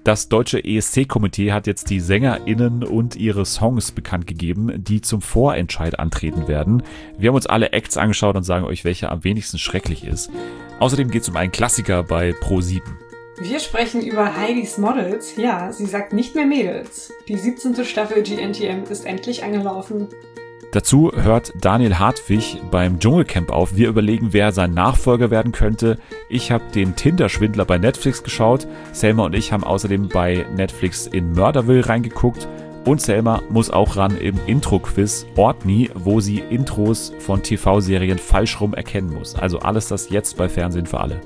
Das deutsche ESC-Komitee hat jetzt die SängerInnen und ihre Songs bekannt gegeben, die zum Vorentscheid antreten werden. Wir haben uns alle Acts angeschaut und sagen euch, welcher am wenigsten schrecklich ist. Außerdem geht es um einen Klassiker bei Pro7. Wir sprechen über Heidis Models. Ja, sie sagt nicht mehr Mädels. Die 17. Staffel GNTM ist endlich angelaufen. Dazu hört Daniel Hartwig beim Dschungelcamp auf. Wir überlegen, wer sein Nachfolger werden könnte. Ich habe den Tinder-Schwindler bei Netflix geschaut. Selma und ich haben außerdem bei Netflix in Murderville reingeguckt. Und Selma muss auch ran im Intro-Quiz Ortni, wo sie Intros von TV-Serien falsch rum erkennen muss. Also alles das jetzt bei Fernsehen für alle.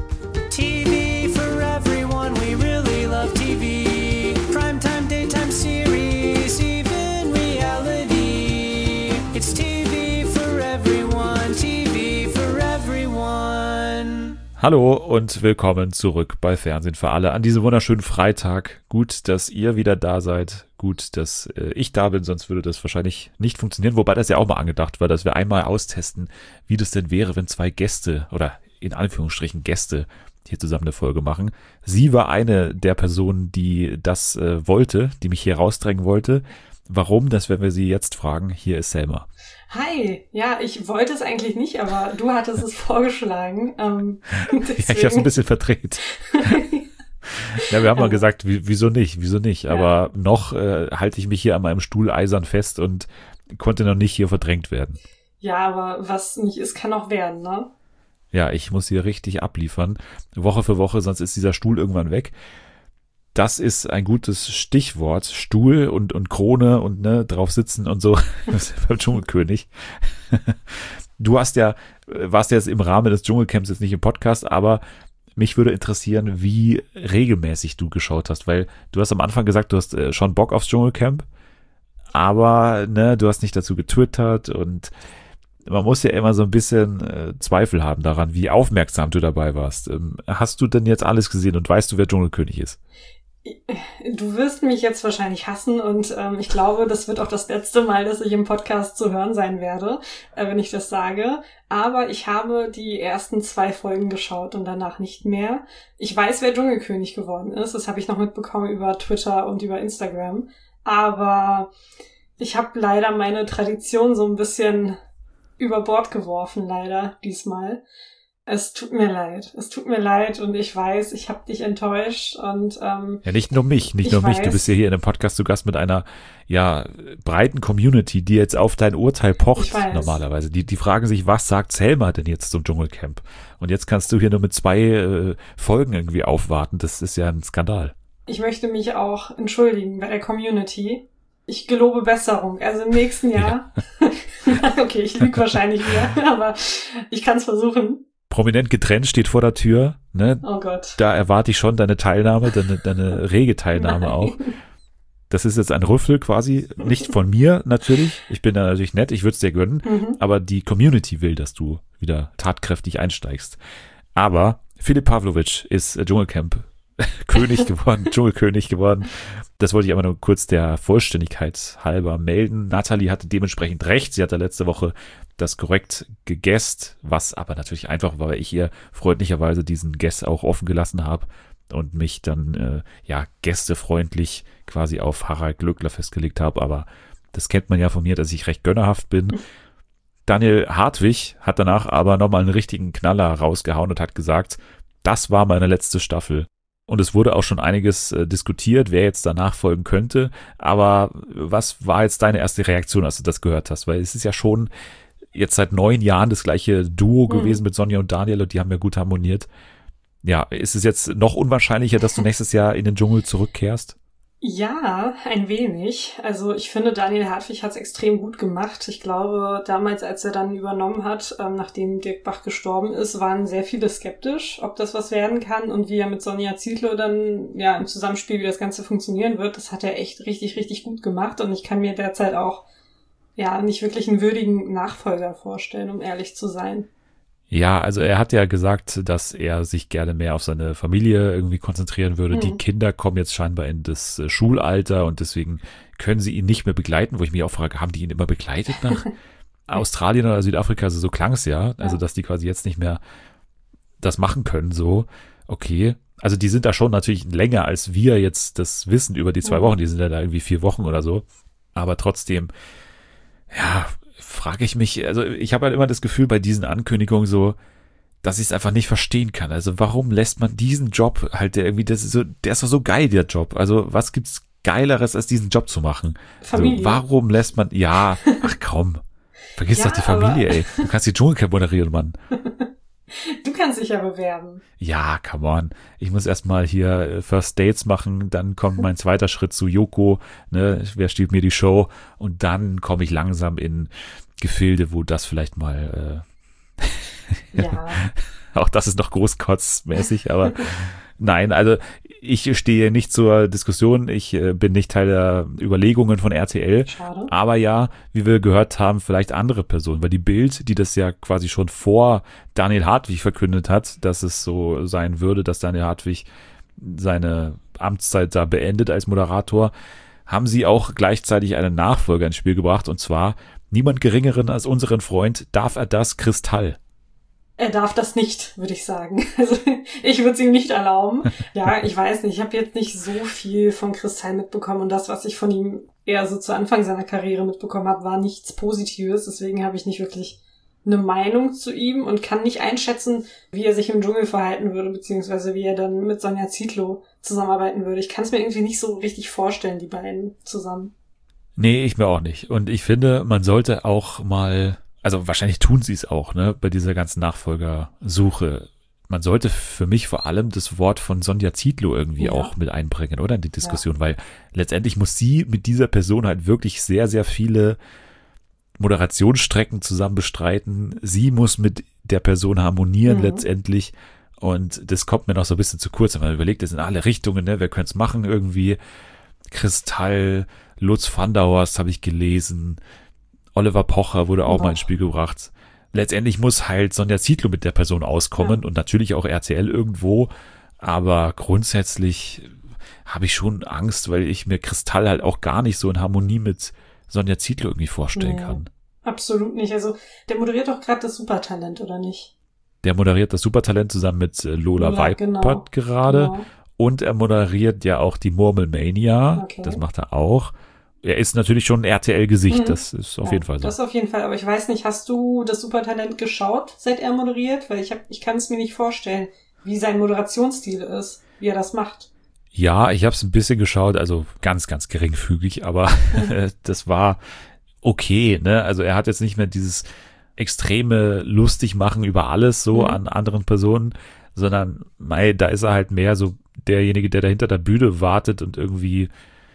TV for everyone, we really love TV. Primetime, daytime series, even reality. It's TV for everyone, TV for everyone. Hallo und willkommen zurück bei Fernsehen für alle an diesem wunderschönen Freitag. Gut, dass ihr wieder da seid. Gut, dass ich da bin, sonst würde das wahrscheinlich nicht funktionieren. Wobei das ja auch mal angedacht war, dass wir einmal austesten, wie das denn wäre, wenn zwei Gäste oder in Anführungsstrichen Gäste hier zusammen eine Folge machen. Sie war eine der Personen, die das wollte, die mich hier rausdrängen wollte. Warum, das werden wir sie jetzt fragen. Hier ist Selma. Hi, ja, ich wollte es eigentlich nicht, aber du hattest es vorgeschlagen. Ja, ich habe es ein bisschen verdreht. Ja, wir haben mal gesagt, wieso nicht? Aber noch halte ich mich hier an meinem Stuhl eisern fest und konnte noch nicht hier verdrängt werden. Ja, aber was nicht ist, kann auch werden, ne? Ja, ich muss hier richtig abliefern, Woche für Woche, sonst ist dieser Stuhl irgendwann weg. Das ist ein gutes Stichwort, Stuhl und Krone und ne, drauf sitzen und so, beim Dschungelkönig. Du warst ja jetzt im Rahmen des Dschungelcamps jetzt nicht im Podcast, aber mich würde interessieren, wie regelmäßig du geschaut hast, weil du hast am Anfang gesagt, du hast schon Bock aufs Dschungelcamp, aber ne, du hast nicht dazu getwittert und man muss ja immer so ein bisschen Zweifel haben daran, wie aufmerksam du dabei warst. Hast du denn jetzt alles gesehen und weißt du, wer Dschungelkönig ist? Du wirst mich jetzt wahrscheinlich hassen und ich glaube, das wird auch das letzte Mal, dass ich im Podcast zu hören sein werde, wenn ich das sage. Aber ich habe die ersten 2 Folgen geschaut und danach nicht mehr. Ich weiß, wer Dschungelkönig geworden ist. Das habe ich noch mitbekommen über Twitter und über Instagram. Aber ich habe leider meine Tradition so ein bisschen über Bord geworfen, leider, diesmal. Es tut mir leid und ich weiß, ich habe dich enttäuscht und ja, nicht nur mich, du bist ja hier in einem Podcast zu Gast mit einer breiten Community, die jetzt auf dein Urteil pocht normalerweise. Die fragen sich, was sagt Selma denn jetzt zum Dschungelcamp? Und jetzt kannst du hier nur mit 2 Folgen irgendwie aufwarten, das ist ja ein Skandal. Ich möchte mich auch entschuldigen bei der Community. Ich gelobe Besserung, also im nächsten Jahr. Ja. Okay, ich lüge wahrscheinlich wieder, aber ich kann es versuchen. Prominent getrennt steht vor der Tür, ne? Oh Gott. Da erwarte ich schon deine Teilnahme, deine rege Teilnahme auch. Das ist jetzt ein Rüffel quasi, nicht von mir natürlich. Ich bin da natürlich nett, ich würde es dir gönnen, aber die Community will, dass du wieder tatkräftig einsteigst. Aber Filip Pawlovic ist Dschungelcamp Dschungelkönig geworden. Das wollte ich aber nur kurz der Vollständigkeit halber melden. Nathalie hatte dementsprechend recht. Sie hatte letzte Woche das korrekt gegessen, was aber natürlich einfach war, weil ich ihr freundlicherweise diesen Guess auch offen gelassen habe und mich dann gästefreundlich quasi auf Harald Glöckler festgelegt habe. Aber das kennt man ja von mir, dass ich recht gönnerhaft bin. Daniel Hartwig hat danach aber nochmal einen richtigen Knaller rausgehauen und hat gesagt, das war meine letzte Staffel. Und es wurde auch schon einiges diskutiert, wer jetzt danach folgen könnte. Aber was war jetzt deine erste Reaktion, als du das gehört hast? Weil es ist ja schon jetzt seit 9 Jahren das gleiche Duo gewesen mit Sonja und Daniel und die haben ja gut harmoniert. Ja, ist es jetzt noch unwahrscheinlicher, dass du nächstes Jahr in den Dschungel zurückkehrst? Ja, ein wenig. Also ich finde, Daniel Hartwig hat es extrem gut gemacht. Ich glaube, damals, als er dann übernommen hat, nachdem Dirk Bach gestorben ist, waren sehr viele skeptisch, ob das was werden kann und wie er mit Sonja Zietlow dann im Zusammenspiel, wie das Ganze funktionieren wird. Das hat er echt richtig, richtig gut gemacht und ich kann mir derzeit auch nicht wirklich einen würdigen Nachfolger vorstellen, um ehrlich zu sein. Ja, also er hat ja gesagt, dass er sich gerne mehr auf seine Familie irgendwie konzentrieren würde. Die Kinder kommen jetzt scheinbar in das Schulalter und deswegen können sie ihn nicht mehr begleiten, wo ich mich auch frage, haben die ihn immer begleitet nach Australien oder Südafrika? Also so klang es ja, also dass die quasi jetzt nicht mehr das machen können, so. Okay, Also die sind da schon natürlich länger, als wir jetzt das wissen über die 2 Wochen. Die sind ja da irgendwie 4 Wochen oder so. Aber trotzdem, ja, frage ich mich, also ich habe halt immer das Gefühl bei diesen Ankündigungen so, dass ich es einfach nicht verstehen kann. Also warum lässt man diesen Job halt, der irgendwie, der ist doch so geil, der Job. Also was gibt's Geileres, als diesen Job zu machen? Familie. Also, warum lässt man, ja, ach komm, vergiss doch die Familie, ey. Du kannst die Dschungelcamp moderieren, Mann. Du kannst dich ja bewerben. Ja, come on. Ich muss erstmal hier First Dates machen, dann kommt mein zweiter Schritt zu Joko, ne, wer stiehlt mir die Show? Und dann komme ich langsam in Gefilde, wo das vielleicht mal, Ja. auch das ist noch großkotzmäßig, aber nein, also ich stehe nicht zur Diskussion, ich bin nicht Teil der Überlegungen von RTL, Schade. aber ja, wie wir gehört haben, vielleicht andere Personen, weil die Bild, die das ja quasi schon vor Daniel Hartwig verkündet hat, dass es so sein würde, dass Daniel Hartwig seine Amtszeit da beendet als Moderator, haben sie auch gleichzeitig einen Nachfolger ins Spiel gebracht, und zwar niemand Geringeren als unseren Freund Darf er das Kristall. Er darf das nicht, würde ich sagen. Also ich würde es ihm nicht erlauben. Ja, ich weiß nicht. Ich habe jetzt nicht so viel von Kristall mitbekommen. Und das, was ich von ihm eher so zu Anfang seiner Karriere mitbekommen habe, war nichts Positives. Deswegen habe ich nicht wirklich eine Meinung zu ihm und kann nicht einschätzen, wie er sich im Dschungel verhalten würde, beziehungsweise wie er dann mit Sonja Zietlow zusammenarbeiten würde. Ich kann es mir irgendwie nicht so richtig vorstellen, die beiden zusammen. Nee, ich mir auch nicht. Und ich finde, man sollte auch mal, also wahrscheinlich tun sie es auch, ne, bei dieser ganzen Nachfolgersuche. Man sollte für mich vor allem das Wort von Sonja Zietlow irgendwie auch mit einbringen, oder, in die Diskussion, weil letztendlich muss sie mit dieser Person halt wirklich sehr, sehr viele Moderationsstrecken zusammen bestreiten. Sie muss mit der Person harmonieren letztendlich, und das kommt mir noch so ein bisschen zu kurz, wenn man überlegt, das sind alle Richtungen, ne, wer könnte es machen irgendwie, Kristall, Lutz van der Horst habe ich gelesen, Oliver Pocher wurde auch mal ins Spiel gebracht. Letztendlich muss halt Sonja Zietlow mit der Person auskommen und natürlich auch RTL irgendwo, aber grundsätzlich habe ich schon Angst, weil ich mir Kristall halt auch gar nicht so in Harmonie mit Sonja Zietlow irgendwie vorstellen kann. Absolut nicht. Also der moderiert doch gerade das Supertalent, oder nicht? Der moderiert das Supertalent zusammen mit Lola Weipert gerade. Genau. Und er moderiert ja auch die Murmelmania. Okay. Das macht er auch. Er ist natürlich schon ein RTL-Gesicht, das ist auf jeden Fall so. Das auf jeden Fall, aber ich weiß nicht, hast du das Supertalent geschaut, seit er moderiert? Weil ich kann es mir nicht vorstellen, wie sein Moderationsstil ist, wie er das macht. Ja, ich habe es ein bisschen geschaut, also ganz, ganz geringfügig, aber das war okay, ne? Also er hat jetzt nicht mehr dieses extreme Lustigmachen über alles so an anderen Personen, sondern da ist er halt mehr so derjenige, der da hinter der Bühne wartet und irgendwie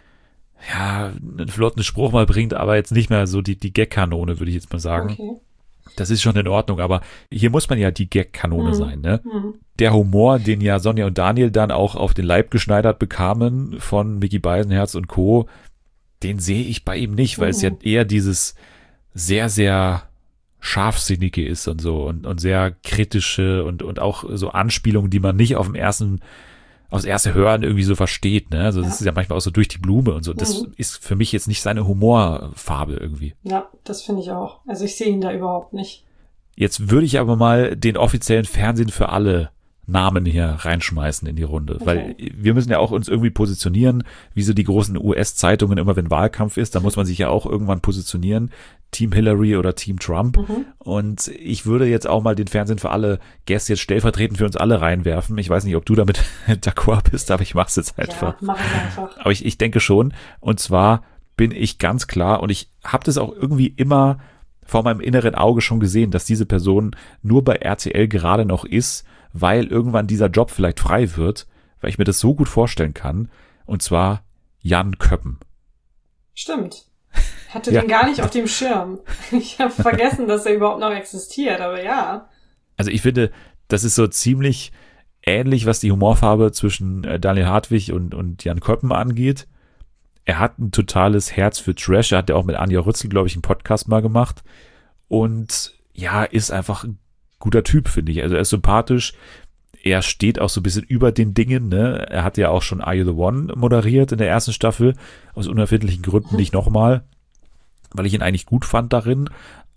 einen flotten Spruch mal bringt, aber jetzt nicht mehr so die Gag-Kanone, würde ich jetzt mal sagen. Okay. Das ist schon in Ordnung, aber hier muss man ja die Gag-Kanone sein, ne? Der Humor, den ja Sonja und Daniel dann auch auf den Leib geschneidert bekamen von Micky Beisenherz und Co., den sehe ich bei ihm nicht, weil es ja eher dieses sehr, sehr scharfsinnige ist und so und sehr kritische und auch so Anspielungen, die man nicht aufs erste Hören irgendwie so versteht, ne? Also das ist ja manchmal auch so durch die Blume und so. Das ist für mich jetzt nicht seine Humorfarbe irgendwie. Ja, das finde ich auch. Also ich sehe ihn da überhaupt nicht. Jetzt würde ich aber mal den offiziellen Fernsehen für alle Namen hier reinschmeißen in die Runde, weil wir müssen ja auch uns irgendwie positionieren, wie so die großen US-Zeitungen immer, wenn Wahlkampf ist, da muss man sich ja auch irgendwann positionieren, Team Hillary oder Team Trump, und ich würde jetzt auch mal den Fernsehen für alle Gäste jetzt stellvertretend für uns alle reinwerfen. Ich weiß nicht, ob du damit d'accord bist, aber ich mach's jetzt einfach. Ja, mach es einfach. Aber ich denke schon, und zwar bin ich ganz klar, und ich habe das auch irgendwie immer vor meinem inneren Auge schon gesehen, dass diese Person nur bei RTL gerade noch ist, weil irgendwann dieser Job vielleicht frei wird, weil ich mir das so gut vorstellen kann, und zwar Jan Köppen. Stimmt. Hatte den gar nicht auf dem Schirm. Ich habe vergessen, dass er überhaupt noch existiert, aber ja. Also ich finde, das ist so ziemlich ähnlich, was die Humorfarbe zwischen Daniel Hartwig und Jan Köppen angeht. Er hat ein totales Herz für Trash. Er hat ja auch mit Anja Rützel, glaube ich, einen Podcast mal gemacht. Und ja, ist einfach ein guter Typ, finde ich. Also er ist sympathisch. Er steht auch so ein bisschen über den Dingen, ne? Er hat ja auch schon Are You the One moderiert in der ersten Staffel. Aus unerfindlichen Gründen nicht nochmal, weil ich ihn eigentlich gut fand darin.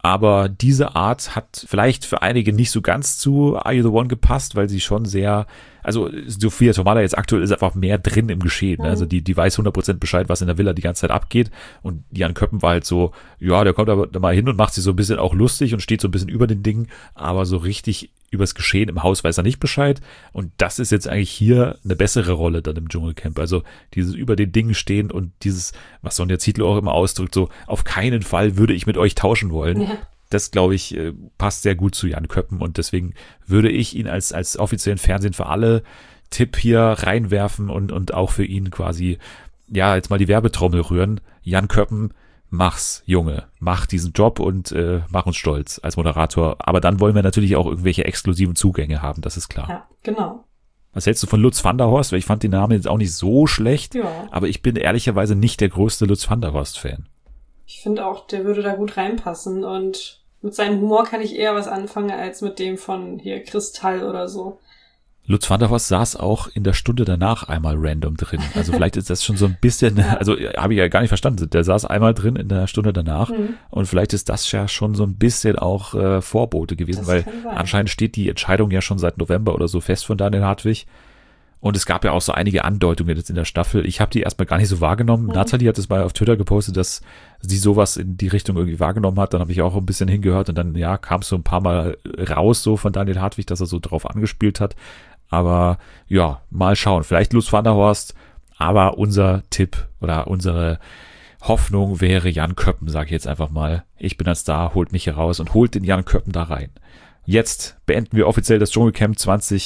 Aber diese Art hat vielleicht für einige nicht so ganz zu Are You the One gepasst, weil sie schon sehr, also Sophia Tomala jetzt aktuell ist einfach mehr drin im Geschehen. Ne? Also die weiß 100% Bescheid, was in der Villa die ganze Zeit abgeht. Und Jan Köppen war halt so, ja, der kommt aber da mal hin und macht sich so ein bisschen auch lustig und steht so ein bisschen über den Dingen. Aber so richtig übers Geschehen im Haus weiß er nicht Bescheid. Und das ist jetzt eigentlich hier eine bessere Rolle dann im Dschungelcamp. Also dieses über den Dingen stehen und dieses, was Sonja Zietlow auch immer ausdrückt, so auf keinen Fall würde ich mit euch tauschen wollen. Ja. Das, glaube ich, passt sehr gut zu Jan Köppen und deswegen würde ich ihn als offiziellen Fernsehen für alle Tipp hier reinwerfen und auch für ihn quasi, ja, jetzt mal die Werbetrommel rühren. Jan Köppen, mach's, Junge, mach diesen Job und mach uns stolz als Moderator. Aber dann wollen wir natürlich auch irgendwelche exklusiven Zugänge haben, das ist klar. Ja, genau. Was hältst du von Lutz van der Horst? Weil ich fand den Namen jetzt auch nicht so schlecht, aber ich bin ehrlicherweise nicht der größte Lutz van der Horst-Fan. Ich finde auch, der würde da gut reinpassen und mit seinem Humor kann ich eher was anfangen als mit dem von hier Kristall oder so. Lutz van der Horst saß auch in der Stunde danach einmal random drin. Also vielleicht ist das schon so ein bisschen, also habe ich ja gar nicht verstanden. Der saß einmal drin in der Stunde danach und vielleicht ist das ja schon so ein bisschen auch Vorbote gewesen, das weil anscheinend steht die Entscheidung ja schon seit November oder so fest von Daniel Hartwig. Und es gab ja auch so einige Andeutungen jetzt in der Staffel. Ich habe die erstmal gar nicht so wahrgenommen. Nathalie hat es mal auf Twitter gepostet, dass sie sowas in die Richtung irgendwie wahrgenommen hat. Dann habe ich auch ein bisschen hingehört und dann, ja, kam es so ein paar Mal raus so von Daniel Hartwig, dass er so drauf angespielt hat. Aber ja, mal schauen. Vielleicht Lutz van der Horst, aber unser Tipp oder unsere Hoffnung wäre Jan Köppen, sage ich jetzt einfach mal. Ich bin als Star, holt mich hier raus und holt den Jan Köppen da rein. Jetzt beenden wir offiziell das Dschungelcamp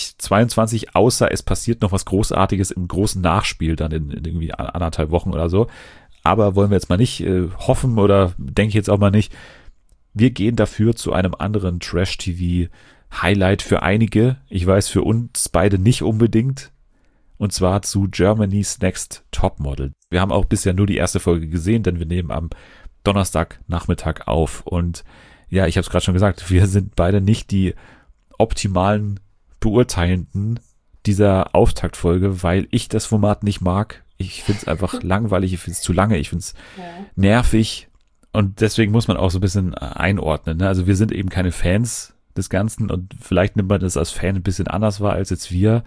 2022, außer es passiert noch was Großartiges im großen Nachspiel dann in irgendwie 1,5 Wochen oder so. Aber wollen wir jetzt mal nicht hoffen oder denke ich jetzt auch mal nicht. Wir gehen dafür zu einem anderen Trash-TV-Highlight für einige. Ich weiß, für uns beide nicht unbedingt. Und zwar zu Germany's Next Topmodel. Wir haben auch bisher nur die erste Folge gesehen, denn wir nehmen am Donnerstagnachmittag auf und ja, ich habe es gerade schon gesagt, wir sind beide nicht die optimalen Beurteilenden dieser Auftaktfolge, weil ich das Format nicht mag. Ich finde es einfach langweilig, ich finde es zu lange, ich finde es nervig und deswegen muss man auch so ein bisschen einordnen. Ne? Also wir sind eben keine Fans des Ganzen und vielleicht nimmt man das als Fan ein bisschen anders wahr als jetzt wir,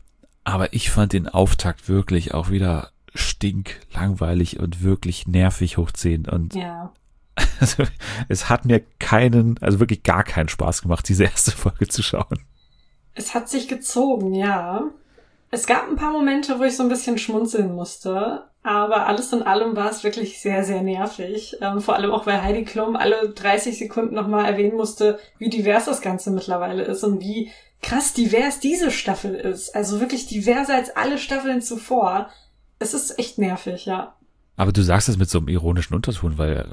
aber ich fand den Auftakt wirklich auch wieder stinklangweilig und wirklich nervig hoch 10 und also, es hat mir wirklich gar keinen Spaß gemacht, diese erste Folge zu schauen. Es hat sich gezogen, ja. Es gab ein paar Momente, wo ich so ein bisschen schmunzeln musste, aber alles in allem war es wirklich sehr, sehr nervig. Vor allem auch, weil Heidi Klum alle 30 Sekunden nochmal erwähnen musste, wie divers das Ganze mittlerweile ist und wie krass divers diese Staffel ist. Also wirklich diverser als alle Staffeln zuvor. Es ist echt nervig, ja. Aber du sagst es mit so einem ironischen Unterton, weil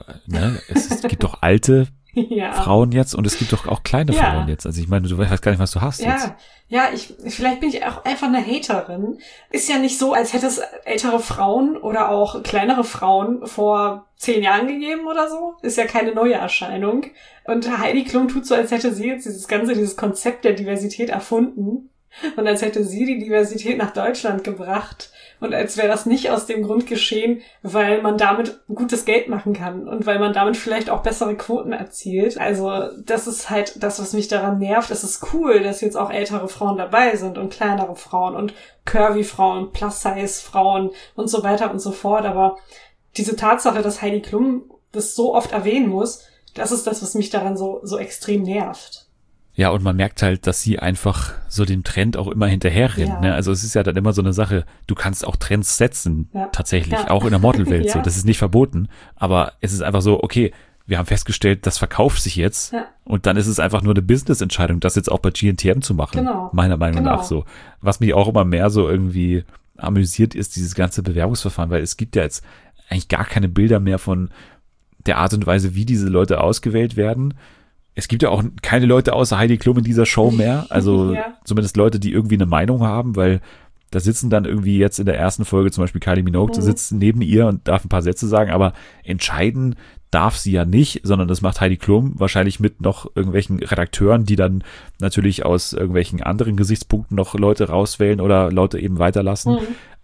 es gibt doch alte Frauen jetzt und es gibt doch auch kleine Frauen jetzt. Also ich meine, du weißt gar nicht, was du hast jetzt. Ja, vielleicht bin ich auch einfach eine Haterin. Ist ja nicht so, als hätte es ältere Frauen oder auch kleinere Frauen vor 10 Jahren gegeben oder so. Ist ja keine neue Erscheinung. Und Heidi Klum tut so, als hätte sie jetzt dieses Konzept der Diversität erfunden. Und als hätte sie die Diversität nach Deutschland gebracht. Und als wäre das nicht aus dem Grund geschehen, weil man damit gutes Geld machen kann und weil man damit vielleicht auch bessere Quoten erzielt. Also das ist halt das, was mich daran nervt. Es ist cool, dass jetzt auch ältere Frauen dabei sind und kleinere Frauen und Curvy-Frauen, Plus-Size-Frauen und so weiter und so fort. Aber diese Tatsache, dass Heidi Klum das so oft erwähnen muss, das ist das, was mich daran so extrem nervt. Ja, und man merkt halt, dass sie einfach so dem Trend auch immer hinterherrennt. Ja. Ne? Also es ist ja dann immer so eine Sache, du kannst auch Trends setzen, tatsächlich, auch in der Modelwelt. So, das ist nicht verboten, aber es ist einfach so, okay, wir haben festgestellt, das verkauft sich jetzt und dann ist es einfach nur eine Business-Entscheidung, das jetzt auch bei GNTM zu machen, meiner Meinung nach so. Was mich auch immer mehr so irgendwie amüsiert, ist dieses ganze Bewerbungsverfahren, weil es gibt ja jetzt eigentlich gar keine Bilder mehr von der Art und Weise, wie diese Leute ausgewählt werden. Es gibt ja auch keine Leute außer Heidi Klum in dieser Show mehr, also zumindest Leute, die irgendwie eine Meinung haben, weil da sitzen dann irgendwie jetzt in der ersten Folge zum Beispiel Kylie Minogue, sitzt neben ihr und darf ein paar Sätze sagen, aber entscheiden darf sie ja nicht, sondern das macht Heidi Klum wahrscheinlich mit noch irgendwelchen Redakteuren, die dann natürlich aus irgendwelchen anderen Gesichtspunkten noch Leute rauswählen oder Leute eben weiterlassen.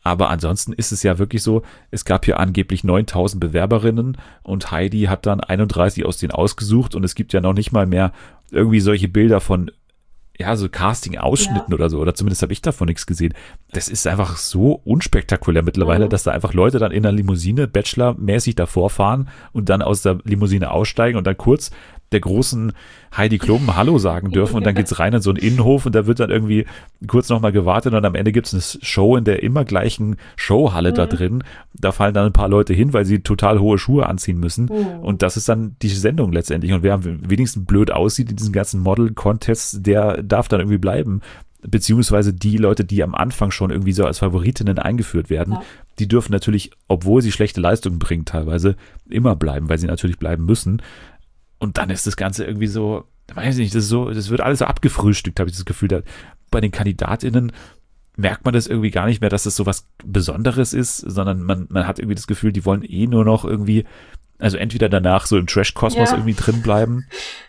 Aber ansonsten ist es ja wirklich so, es gab hier angeblich 9.000 Bewerberinnen und Heidi hat dann 31 aus denen ausgesucht und es gibt ja noch nicht mal mehr irgendwie solche Bilder von ja, so Casting-Ausschnitten oder so, oder zumindest habe ich davon nichts gesehen. Das ist einfach so unspektakulär mittlerweile, dass da einfach Leute dann in der Limousine Bachelor-mäßig davor fahren und dann aus der Limousine aussteigen und dann kurz der großen Heidi Klum Hallo sagen dürfen und dann geht's rein in so einen Innenhof und da wird dann irgendwie kurz nochmal gewartet und am Ende gibt's eine Show in der immer gleichen Showhalle da drin. Da fallen dann ein paar Leute hin, weil sie total hohe Schuhe anziehen müssen und das ist dann die Sendung letztendlich und wer am wenigsten blöd aussieht in diesen ganzen Model-Contests, der darf dann irgendwie bleiben. Beziehungsweise die Leute, die am Anfang schon irgendwie so als Favoritinnen eingeführt werden, die dürfen natürlich, obwohl sie schlechte Leistungen bringen teilweise, immer bleiben, weil sie natürlich bleiben müssen. Und dann ist das Ganze irgendwie so, weiß ich nicht, das wird alles so abgefrühstückt, habe ich das Gefühl. Bei den KandidatInnen merkt man das irgendwie gar nicht mehr, dass das so was Besonderes ist, sondern man hat irgendwie das Gefühl, die wollen nur noch irgendwie, also entweder danach so im Trash-Kosmos irgendwie drin bleiben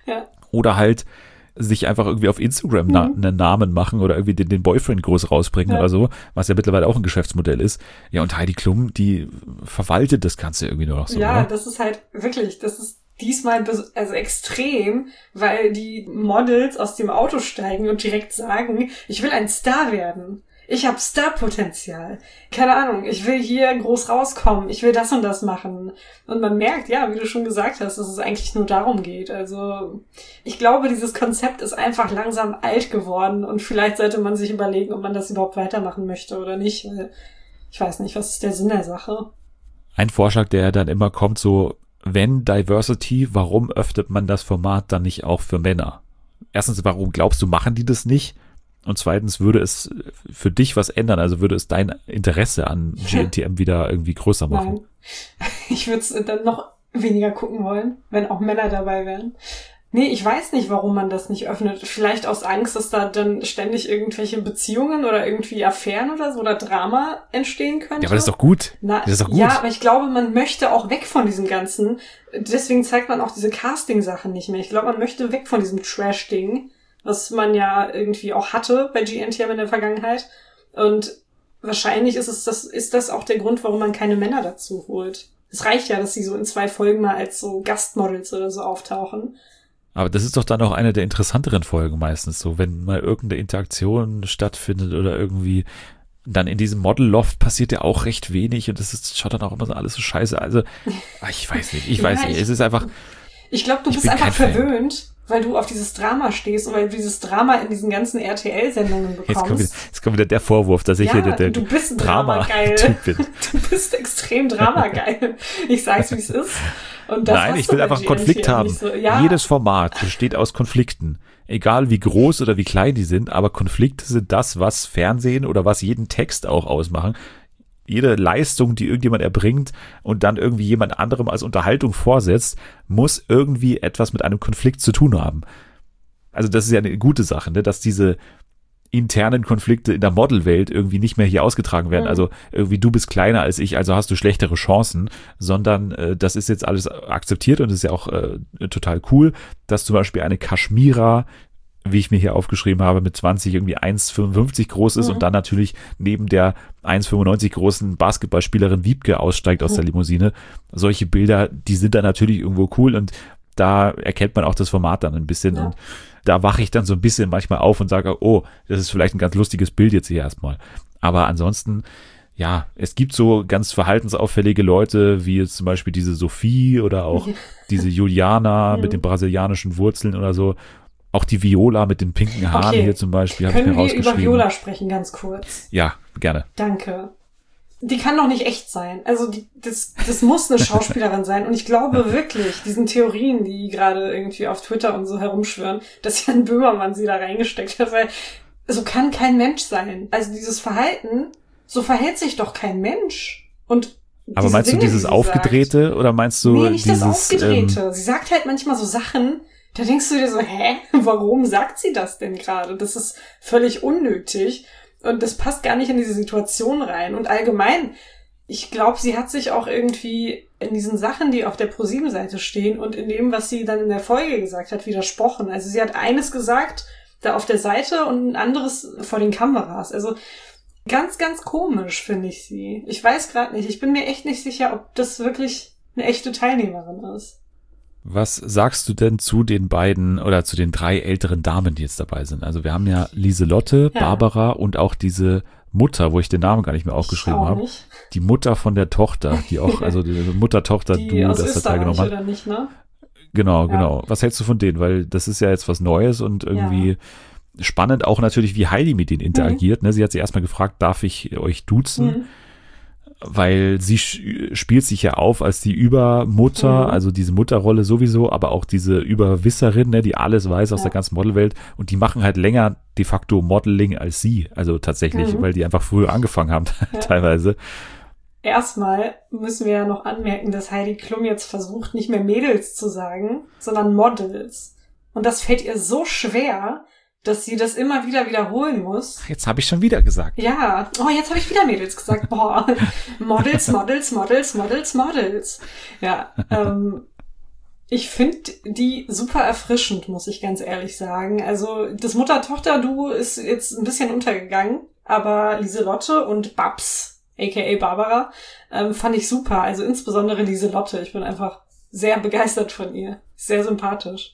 oder halt sich einfach irgendwie auf Instagram einen Namen machen oder irgendwie den Boyfriend groß rausbringen oder so, was ja mittlerweile auch ein Geschäftsmodell ist. Ja, und Heidi Klum, die verwaltet das Ganze irgendwie nur noch so. Ja, oder? das ist halt wirklich, das ist diesmal also extrem, weil die Models aus dem Auto steigen und direkt sagen, ich will ein Star werden. Ich habe Star-Potenzial. Keine Ahnung, ich will hier groß rauskommen. Ich will das und das machen. Und man merkt, ja, wie du schon gesagt hast, dass es eigentlich nur darum geht. Also ich glaube, dieses Konzept ist einfach langsam alt geworden und vielleicht sollte man sich überlegen, ob man das überhaupt weitermachen möchte oder nicht. Weil ich weiß nicht, was ist der Sinn der Sache? Ein Vorschlag, der dann immer kommt, so wenn Diversity, warum öffnet man das Format dann nicht auch für Männer? Erstens, warum glaubst du, machen die das nicht? Und zweitens, würde es für dich was ändern? Also würde es dein Interesse an GNTM wieder irgendwie größer machen? Nein. Ich würde es dann noch weniger gucken wollen, wenn auch Männer dabei wären. Nee, ich weiß nicht, warum man das nicht öffnet. Vielleicht aus Angst, dass da dann ständig irgendwelche Beziehungen oder irgendwie Affären oder so oder Drama entstehen könnte. Ja, aber das ist doch gut. Das ist doch gut. Ja, aber ich glaube, man möchte auch weg von diesem Ganzen. Deswegen zeigt man auch diese Casting-Sachen nicht mehr. Ich glaube, man möchte weg von diesem Trash-Ding, was man ja irgendwie auch hatte bei GNTM in der Vergangenheit. Und wahrscheinlich ist das auch der Grund, warum man keine Männer dazu holt. Es reicht ja, dass sie so in 2 Folgen mal als so Gastmodels oder so auftauchen. Aber das ist doch dann auch eine der interessanteren Folgen meistens so, wenn mal irgendeine Interaktion stattfindet oder irgendwie dann in diesem Model-Loft passiert ja auch recht wenig und schaut dann auch immer so alles so scheiße. Also, ich weiß nicht. Es ist einfach. Ich glaube, du bist einfach verwöhnt, weil du auf dieses Drama stehst und weil du dieses Drama in diesen ganzen RTL-Sendungen bekommst. Jetzt kommt wieder der Vorwurf, dass ich hier der du bist ein Drama-Typ bin. Du bist extrem Drama-geil. Ich sag's, wie es ist. Und das Nein, ich will einfach einen Konflikt haben. So, ja. Jedes Format besteht aus Konflikten. Egal wie groß oder wie klein die sind, aber Konflikte sind das, was Fernsehen oder was jeden Text auch ausmachen. Jede Leistung, die irgendjemand erbringt und dann irgendwie jemand anderem als Unterhaltung vorsetzt, muss irgendwie etwas mit einem Konflikt zu tun haben. Also das ist ja eine gute Sache, ne? Dass diese internen Konflikte in der Modelwelt irgendwie nicht mehr hier ausgetragen werden. Also irgendwie du bist kleiner als ich, also hast du schlechtere Chancen, sondern das ist jetzt alles akzeptiert und ist ja auch total cool, dass zum Beispiel eine Kashmira, wie ich mir hier aufgeschrieben habe, mit 20 irgendwie 1,55 groß ist und dann natürlich neben der 1,95 großen Basketballspielerin Wiebke aussteigt aus der Limousine. Solche Bilder, die sind dann natürlich irgendwo cool und da erkennt man auch das Format dann ein bisschen und da wache ich dann so ein bisschen manchmal auf und sage, oh, das ist vielleicht ein ganz lustiges Bild jetzt hier erstmal. Aber ansonsten, ja, es gibt so ganz verhaltensauffällige Leute, wie jetzt zum Beispiel diese Sophie oder auch diese Juliana mit den brasilianischen Wurzeln oder so. Auch die Viola mit den pinken Haaren hier zum Beispiel habe ich mir rausgeschrieben. Können wir über Viola sprechen, ganz kurz? Ja, gerne. Danke. Die kann doch nicht echt sein. Also das muss eine Schauspielerin sein. Und ich glaube wirklich, diesen Theorien, die gerade irgendwie auf Twitter und so herumschwirren, dass Jan Böhmermann sie da reingesteckt hat, weil so kann kein Mensch sein. Also dieses Verhalten, so verhält sich doch kein Mensch. Und aber meinst du dieses Aufgedrehte oder meinst du nee, nicht dieses... das Aufgedrehte. Sie sagt halt manchmal so Sachen, da denkst du dir so, warum sagt sie das denn gerade? Das ist völlig unnötig. Und das passt gar nicht in diese Situation rein. Und allgemein, ich glaube, sie hat sich auch irgendwie in diesen Sachen, die auf der ProSieben-Seite stehen und in dem, was sie dann in der Folge gesagt hat, widersprochen. Also sie hat eines gesagt, da auf der Seite und ein anderes vor den Kameras. Also Ganz, ganz komisch finde ich sie. Ich weiß gerade nicht. Ich bin mir echt nicht sicher, ob das wirklich eine echte Teilnehmerin ist. Was sagst du denn zu den beiden oder zu den 3 älteren Damen, die jetzt dabei sind? Also wir haben ja Lieselotte, Ja. Barbara und auch diese Mutter, wo ich den Namen gar nicht mehr aufgeschrieben Ich auch habe. nicht. Die Mutter von der Tochter, die auch, also die Die Mutter-Tochter-Duo, aus das da Österreich teilgenommen hat. oder nicht, ne? Genau, Ja. genau. Was hältst du von denen? Weil das ist ja jetzt was Neues und irgendwie spannend auch natürlich, wie Heidi mit denen interagiert. Ne? Sie hat sie erstmal gefragt, darf ich euch duzen? Mhm. Weil sie spielt sich ja auf als die Übermutter, also diese Mutterrolle sowieso, aber auch diese Überwisserin, ne, die alles weiß aus der ganzen Modelwelt, und die machen halt länger de facto Modeling als sie, also tatsächlich, weil die einfach früher angefangen haben teilweise. Erstmal müssen wir ja noch anmerken, dass Heidi Klum jetzt versucht, nicht mehr Mädels zu sagen, sondern Models. Und das fällt ihr so schwer, dass sie das immer wieder wiederholen muss. Jetzt habe ich schon wieder gesagt. Ja, jetzt habe ich wieder Mädels gesagt. Boah, Models, Models, Models, Models, Models. Ja, ich finde die super erfrischend, muss ich ganz ehrlich sagen. Also das Mutter-Tochter-Duo ist jetzt ein bisschen untergegangen, aber Lieselotte und Babs, aka Barbara, fand ich super. Also insbesondere Lieselotte. Ich bin einfach sehr begeistert von ihr. Sehr sympathisch.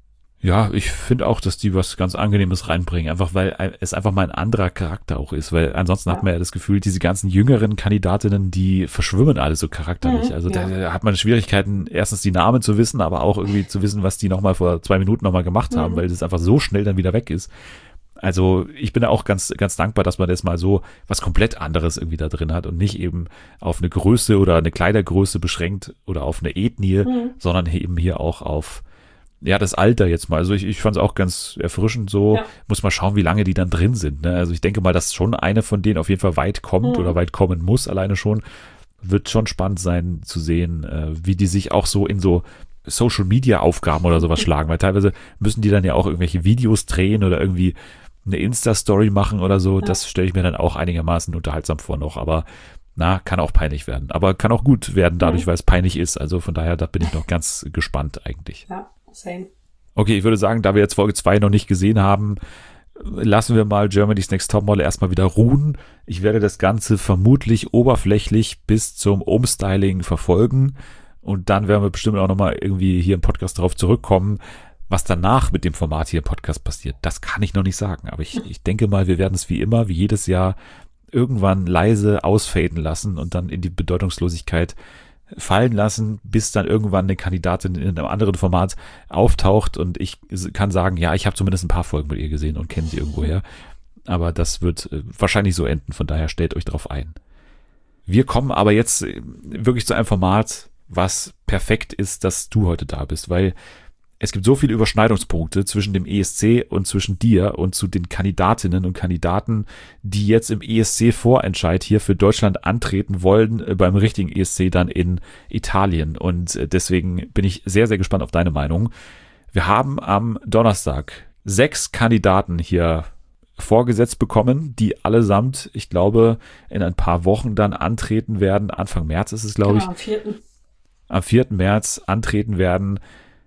Ja, ich finde auch, dass die was ganz Angenehmes reinbringen, einfach weil es einfach mal ein anderer Charakter auch ist, weil ansonsten hat man ja das Gefühl, diese ganzen jüngeren Kandidatinnen, die verschwimmen alle so charakterlich. Also da hat man Schwierigkeiten, erstens die Namen zu wissen, aber auch irgendwie zu wissen, was die nochmal vor 2 Minuten nochmal gemacht haben, weil das einfach so schnell dann wieder weg ist. Also ich bin da auch ganz, ganz dankbar, dass man das mal so was komplett anderes irgendwie da drin hat und nicht eben auf eine Größe oder eine Kleidergröße beschränkt oder auf eine Ethnie, sondern eben hier auch auf das Alter jetzt mal. Also ich fand es auch ganz erfrischend so. Ja. Muss mal schauen, wie lange die dann drin sind. Ne? Also ich denke mal, dass schon eine von denen auf jeden Fall weit kommt oder weit kommen muss, alleine schon. Wird schon spannend sein zu sehen, wie die sich auch so in so Social-Media-Aufgaben oder sowas schlagen. Weil teilweise müssen die dann ja auch irgendwelche Videos drehen oder irgendwie eine Insta-Story machen oder so. Ja. Das stelle ich mir dann auch einigermaßen unterhaltsam vor noch. Aber kann auch peinlich werden. Aber kann auch gut werden dadurch, weil es peinlich ist. Also von daher, da bin ich noch ganz gespannt eigentlich. Ja, same. Okay, ich würde sagen, da wir jetzt Folge 2 noch nicht gesehen haben, lassen wir mal Germany's Next Topmodel erstmal wieder ruhen. Ich werde das Ganze vermutlich oberflächlich bis zum Umstyling verfolgen und dann werden wir bestimmt auch nochmal irgendwie hier im Podcast darauf zurückkommen, was danach mit dem Format hier im Podcast passiert. Das kann ich noch nicht sagen, aber ich denke mal, wir werden es wie immer, wie jedes Jahr, irgendwann leise ausfaden lassen und dann in die Bedeutungslosigkeit fallen lassen, bis dann irgendwann eine Kandidatin in einem anderen Format auftaucht und ich kann sagen, ja, ich habe zumindest ein paar Folgen mit ihr gesehen und kenne sie irgendwoher. Aber das wird wahrscheinlich so enden, von daher stellt euch drauf ein. Wir kommen aber jetzt wirklich zu einem Format, was perfekt ist, dass du heute da bist, weil es gibt so viele Überschneidungspunkte zwischen dem ESC und zwischen dir und zu den Kandidatinnen und Kandidaten, die jetzt im ESC-Vorentscheid hier für Deutschland antreten wollen, beim richtigen ESC dann in Italien. Und deswegen bin ich sehr, sehr gespannt auf deine Meinung. Wir haben am Donnerstag 6 Kandidaten hier vorgesetzt bekommen, die allesamt, ich glaube, in ein paar Wochen dann antreten werden. Anfang März ist es, glaube ich. Am 4. März antreten werden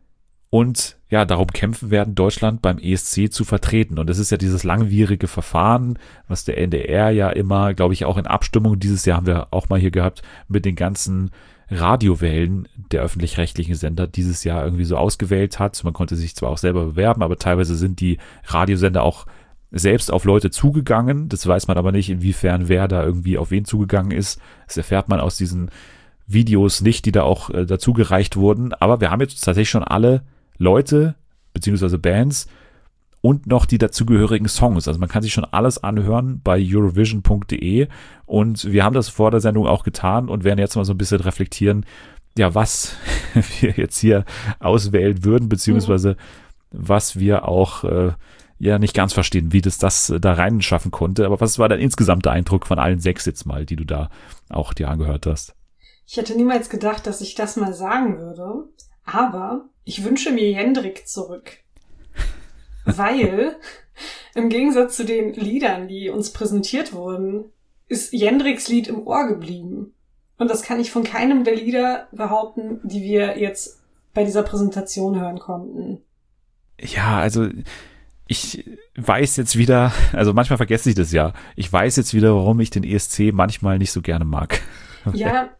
und ja, darum kämpfen werden, Deutschland beim ESC zu vertreten. Und es ist ja dieses langwierige Verfahren, was der NDR ja immer, glaube ich, auch in Abstimmung, dieses Jahr haben wir auch mal hier gehabt, mit den ganzen Radiowellen der öffentlich-rechtlichen Sender dieses Jahr irgendwie so ausgewählt hat. Man konnte sich zwar auch selber bewerben, aber teilweise sind die Radiosender auch selbst auf Leute zugegangen. Das weiß man aber nicht, inwiefern wer da irgendwie auf wen zugegangen ist. Das erfährt man aus diesen Videos nicht, die da auch dazu gereicht wurden. Aber wir haben jetzt tatsächlich schon alle Leute beziehungsweise Bands und noch die dazugehörigen Songs. Also man kann sich schon alles anhören bei Eurovision.de und wir haben das vor der Sendung auch getan und werden jetzt mal so ein bisschen reflektieren, ja, was wir jetzt hier auswählen würden, beziehungsweise was wir auch nicht ganz verstehen, wie das da rein schaffen konnte. Aber was war dein insgesamter Eindruck von allen 6 jetzt mal, die du da auch dir angehört hast? Ich hätte niemals gedacht, dass ich das mal sagen würde, aber ich wünsche mir Jendrik zurück. Weil im Gegensatz zu den Liedern, die uns präsentiert wurden, ist Jendriks Lied im Ohr geblieben. Und das kann ich von keinem der Lieder behaupten, die wir jetzt bei dieser Präsentation hören konnten. Ja, also Ich weiß jetzt wieder, also manchmal vergesse ich das ja, ich weiß jetzt wieder, warum ich den ESC manchmal nicht so gerne mag. Ja,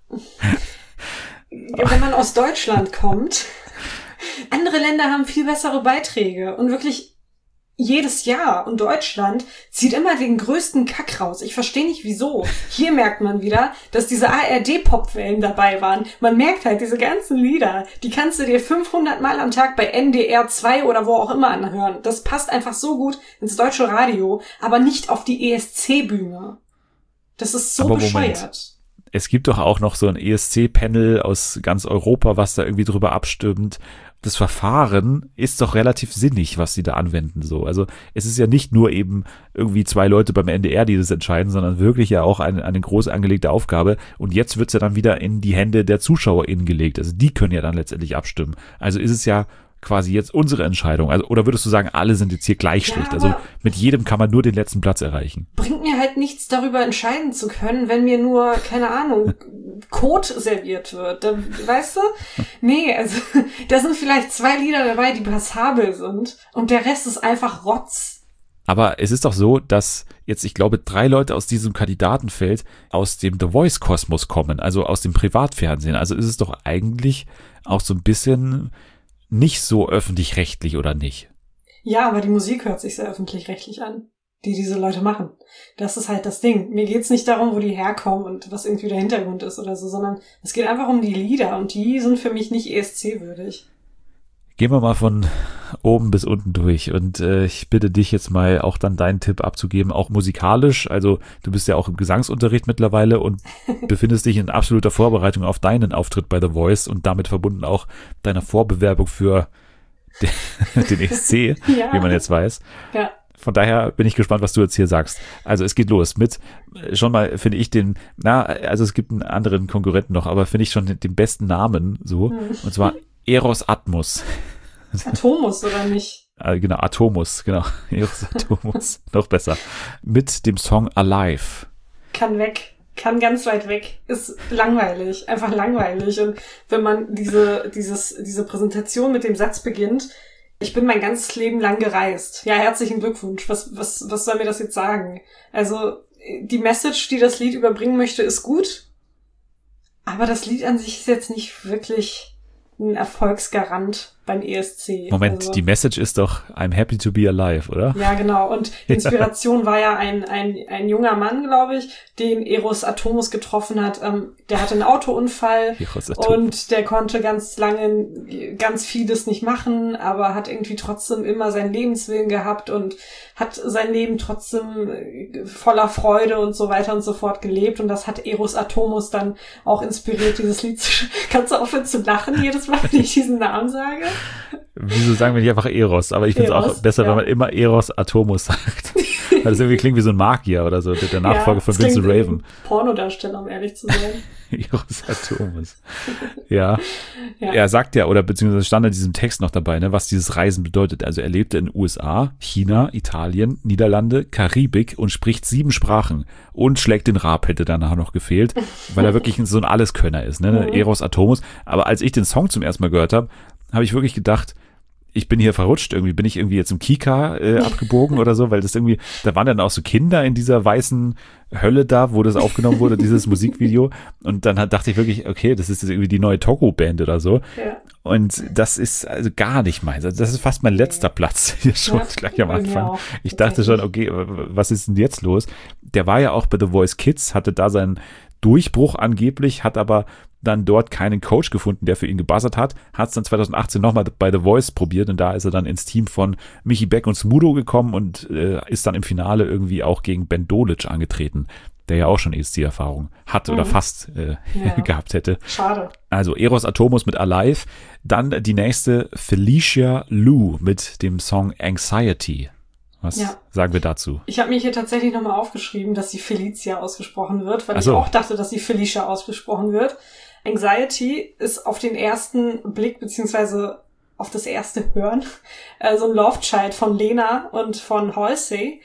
wenn man aus Deutschland kommt, andere Länder haben viel bessere Beiträge und wirklich jedes Jahr. Und Deutschland zieht immer den größten Kack raus. Ich verstehe nicht, wieso. Hier merkt man wieder, dass diese ARD-Popwellen dabei waren. Man merkt halt, diese ganzen Lieder, die kannst du dir 500 Mal am Tag bei NDR 2 oder wo auch immer anhören. Das passt einfach so gut ins deutsche Radio, aber nicht auf die ESC-Bühne. Das ist so bescheuert. Es gibt doch auch noch so ein ESC-Panel aus ganz Europa, was da irgendwie drüber abstimmt. Das Verfahren ist doch relativ sinnig, was sie da anwenden, so. Also, es ist ja nicht nur eben irgendwie 2 Leute beim NDR, die das entscheiden, sondern wirklich ja auch eine groß angelegte Aufgabe. Und jetzt wird's ja dann wieder in die Hände der ZuschauerInnen gelegt. Also, die können ja dann letztendlich abstimmen. Also ist es ja quasi jetzt unsere Entscheidung. Also, oder würdest du sagen, alle sind jetzt hier gleich schlecht? Also, mit jedem kann man nur den letzten Platz erreichen. Bringt mir halt nichts, darüber entscheiden zu können, wenn mir nur, keine Ahnung, Kot serviert wird. Da, weißt du? Nee, also da sind vielleicht 2 Lieder dabei, die passabel sind und der Rest ist einfach Rotz. Aber es ist doch so, dass jetzt, ich glaube, 3 Leute aus diesem Kandidatenfeld aus dem The Voice-Kosmos kommen, also aus dem Privatfernsehen. Also ist es doch eigentlich auch so ein bisschen nicht so öffentlich-rechtlich, oder nicht? Ja, aber die Musik hört sich sehr öffentlich-rechtlich an, die diese Leute machen. Das ist halt das Ding. Mir geht's nicht darum, wo die herkommen und was irgendwie der Hintergrund ist oder so, sondern es geht einfach um die Lieder und die sind für mich nicht ESC-würdig. Gehen wir mal von oben bis unten durch und ich bitte dich jetzt mal auch dann deinen Tipp abzugeben, auch musikalisch. Also du bist ja auch im Gesangsunterricht mittlerweile und befindest dich in absoluter Vorbereitung auf deinen Auftritt bei The Voice und damit verbunden auch deiner Vorbewerbung für den ESC, Ja. wie man jetzt weiß. Ja. Von daher bin ich gespannt, was du jetzt hier sagst. Also es geht los mit, schon mal finde ich also es gibt einen anderen Konkurrenten noch, aber finde ich schon den besten Namen so, und zwar Eros Atmos. Atomus, oder nicht? Genau, Atomus, genau. Eros Atomus, noch besser. Mit dem Song Alive. Kann weg. Kann ganz weit weg. Ist langweilig. Einfach langweilig. Und wenn man diese Präsentation mit dem Satz beginnt, ich bin mein ganzes Leben lang gereist. Ja, herzlichen Glückwunsch. Was soll mir das jetzt sagen? Also, die Message, die das Lied überbringen möchte, ist gut. Aber das Lied an sich ist jetzt nicht wirklich ein Erfolgsgarant beim ESC. Moment, also, die Message ist doch I'm happy to be alive, oder? Ja, genau. Und die Inspiration war ja ein junger Mann, glaube ich, den Eros Atomus getroffen hat. Der hatte einen Autounfall und der konnte ganz lange ganz vieles nicht machen, aber hat irgendwie trotzdem immer seinen Lebenswillen gehabt und hat sein Leben trotzdem voller Freude und so weiter und so fort gelebt. Und das hat Eros Atomus dann auch inspiriert, dieses Lied zu... Kannst du aufhören zu lachen jedes Mal, wenn ich diesen Namen sage? Wieso sagen wir nicht einfach Eros? Aber ich finde es auch besser, wenn man immer Eros Atomus sagt. Weil das irgendwie klingt wie so ein Magier oder so, der Nachfolger von Vincent Raven. Pornodarsteller, um ehrlich zu sein. Eros Atomus. Ja. Er sagt ja, oder beziehungsweise stand in diesem Text noch dabei, ne, was dieses Reisen bedeutet. Also er lebte in USA, China, Italien, Niederlande, Karibik und spricht 7 Sprachen und schlägt den Rab, hätte danach noch gefehlt, weil er wirklich so ein Alleskönner ist, ne? Eros Atomus. Aber als ich den Song zum ersten Mal gehört habe ich wirklich gedacht, ich bin hier verrutscht, bin ich jetzt im Kika abgebogen oder so, weil das irgendwie, da waren dann auch so Kinder in dieser weißen Hölle da, wo das aufgenommen wurde, dieses Musikvideo, und dann dachte ich wirklich, okay, das ist jetzt irgendwie die neue Togo-Band oder so, und das ist also gar nicht meins, also das ist fast mein letzter Platz hier schon gleich am Anfang. Ich dachte schon, okay, was ist denn jetzt los? Der war ja auch bei The Voice Kids, hatte da seinen Durchbruch angeblich, hat aber dann dort keinen Coach gefunden, der für ihn gebuzzert hat es dann 2018 nochmal bei The Voice probiert und da ist er dann ins Team von Michi Beck und Smudo gekommen und ist dann im Finale irgendwie auch gegen Ben Dolic angetreten, der ja auch schon ESC-Erfahrung hat oder fast gehabt hätte. Schade. Also Eros Atomus mit Alive, dann die nächste Felicia Lou mit dem Song Anxiety. Was sagen wir dazu? Ich habe mir hier tatsächlich nochmal aufgeschrieben, dass sie Felicia ausgesprochen wird, weil ich auch dachte, dass sie Felicia ausgesprochen wird. Anxiety ist auf den ersten Blick, beziehungsweise auf das erste Hören, so ein Love-Child von Lena und von Halsey.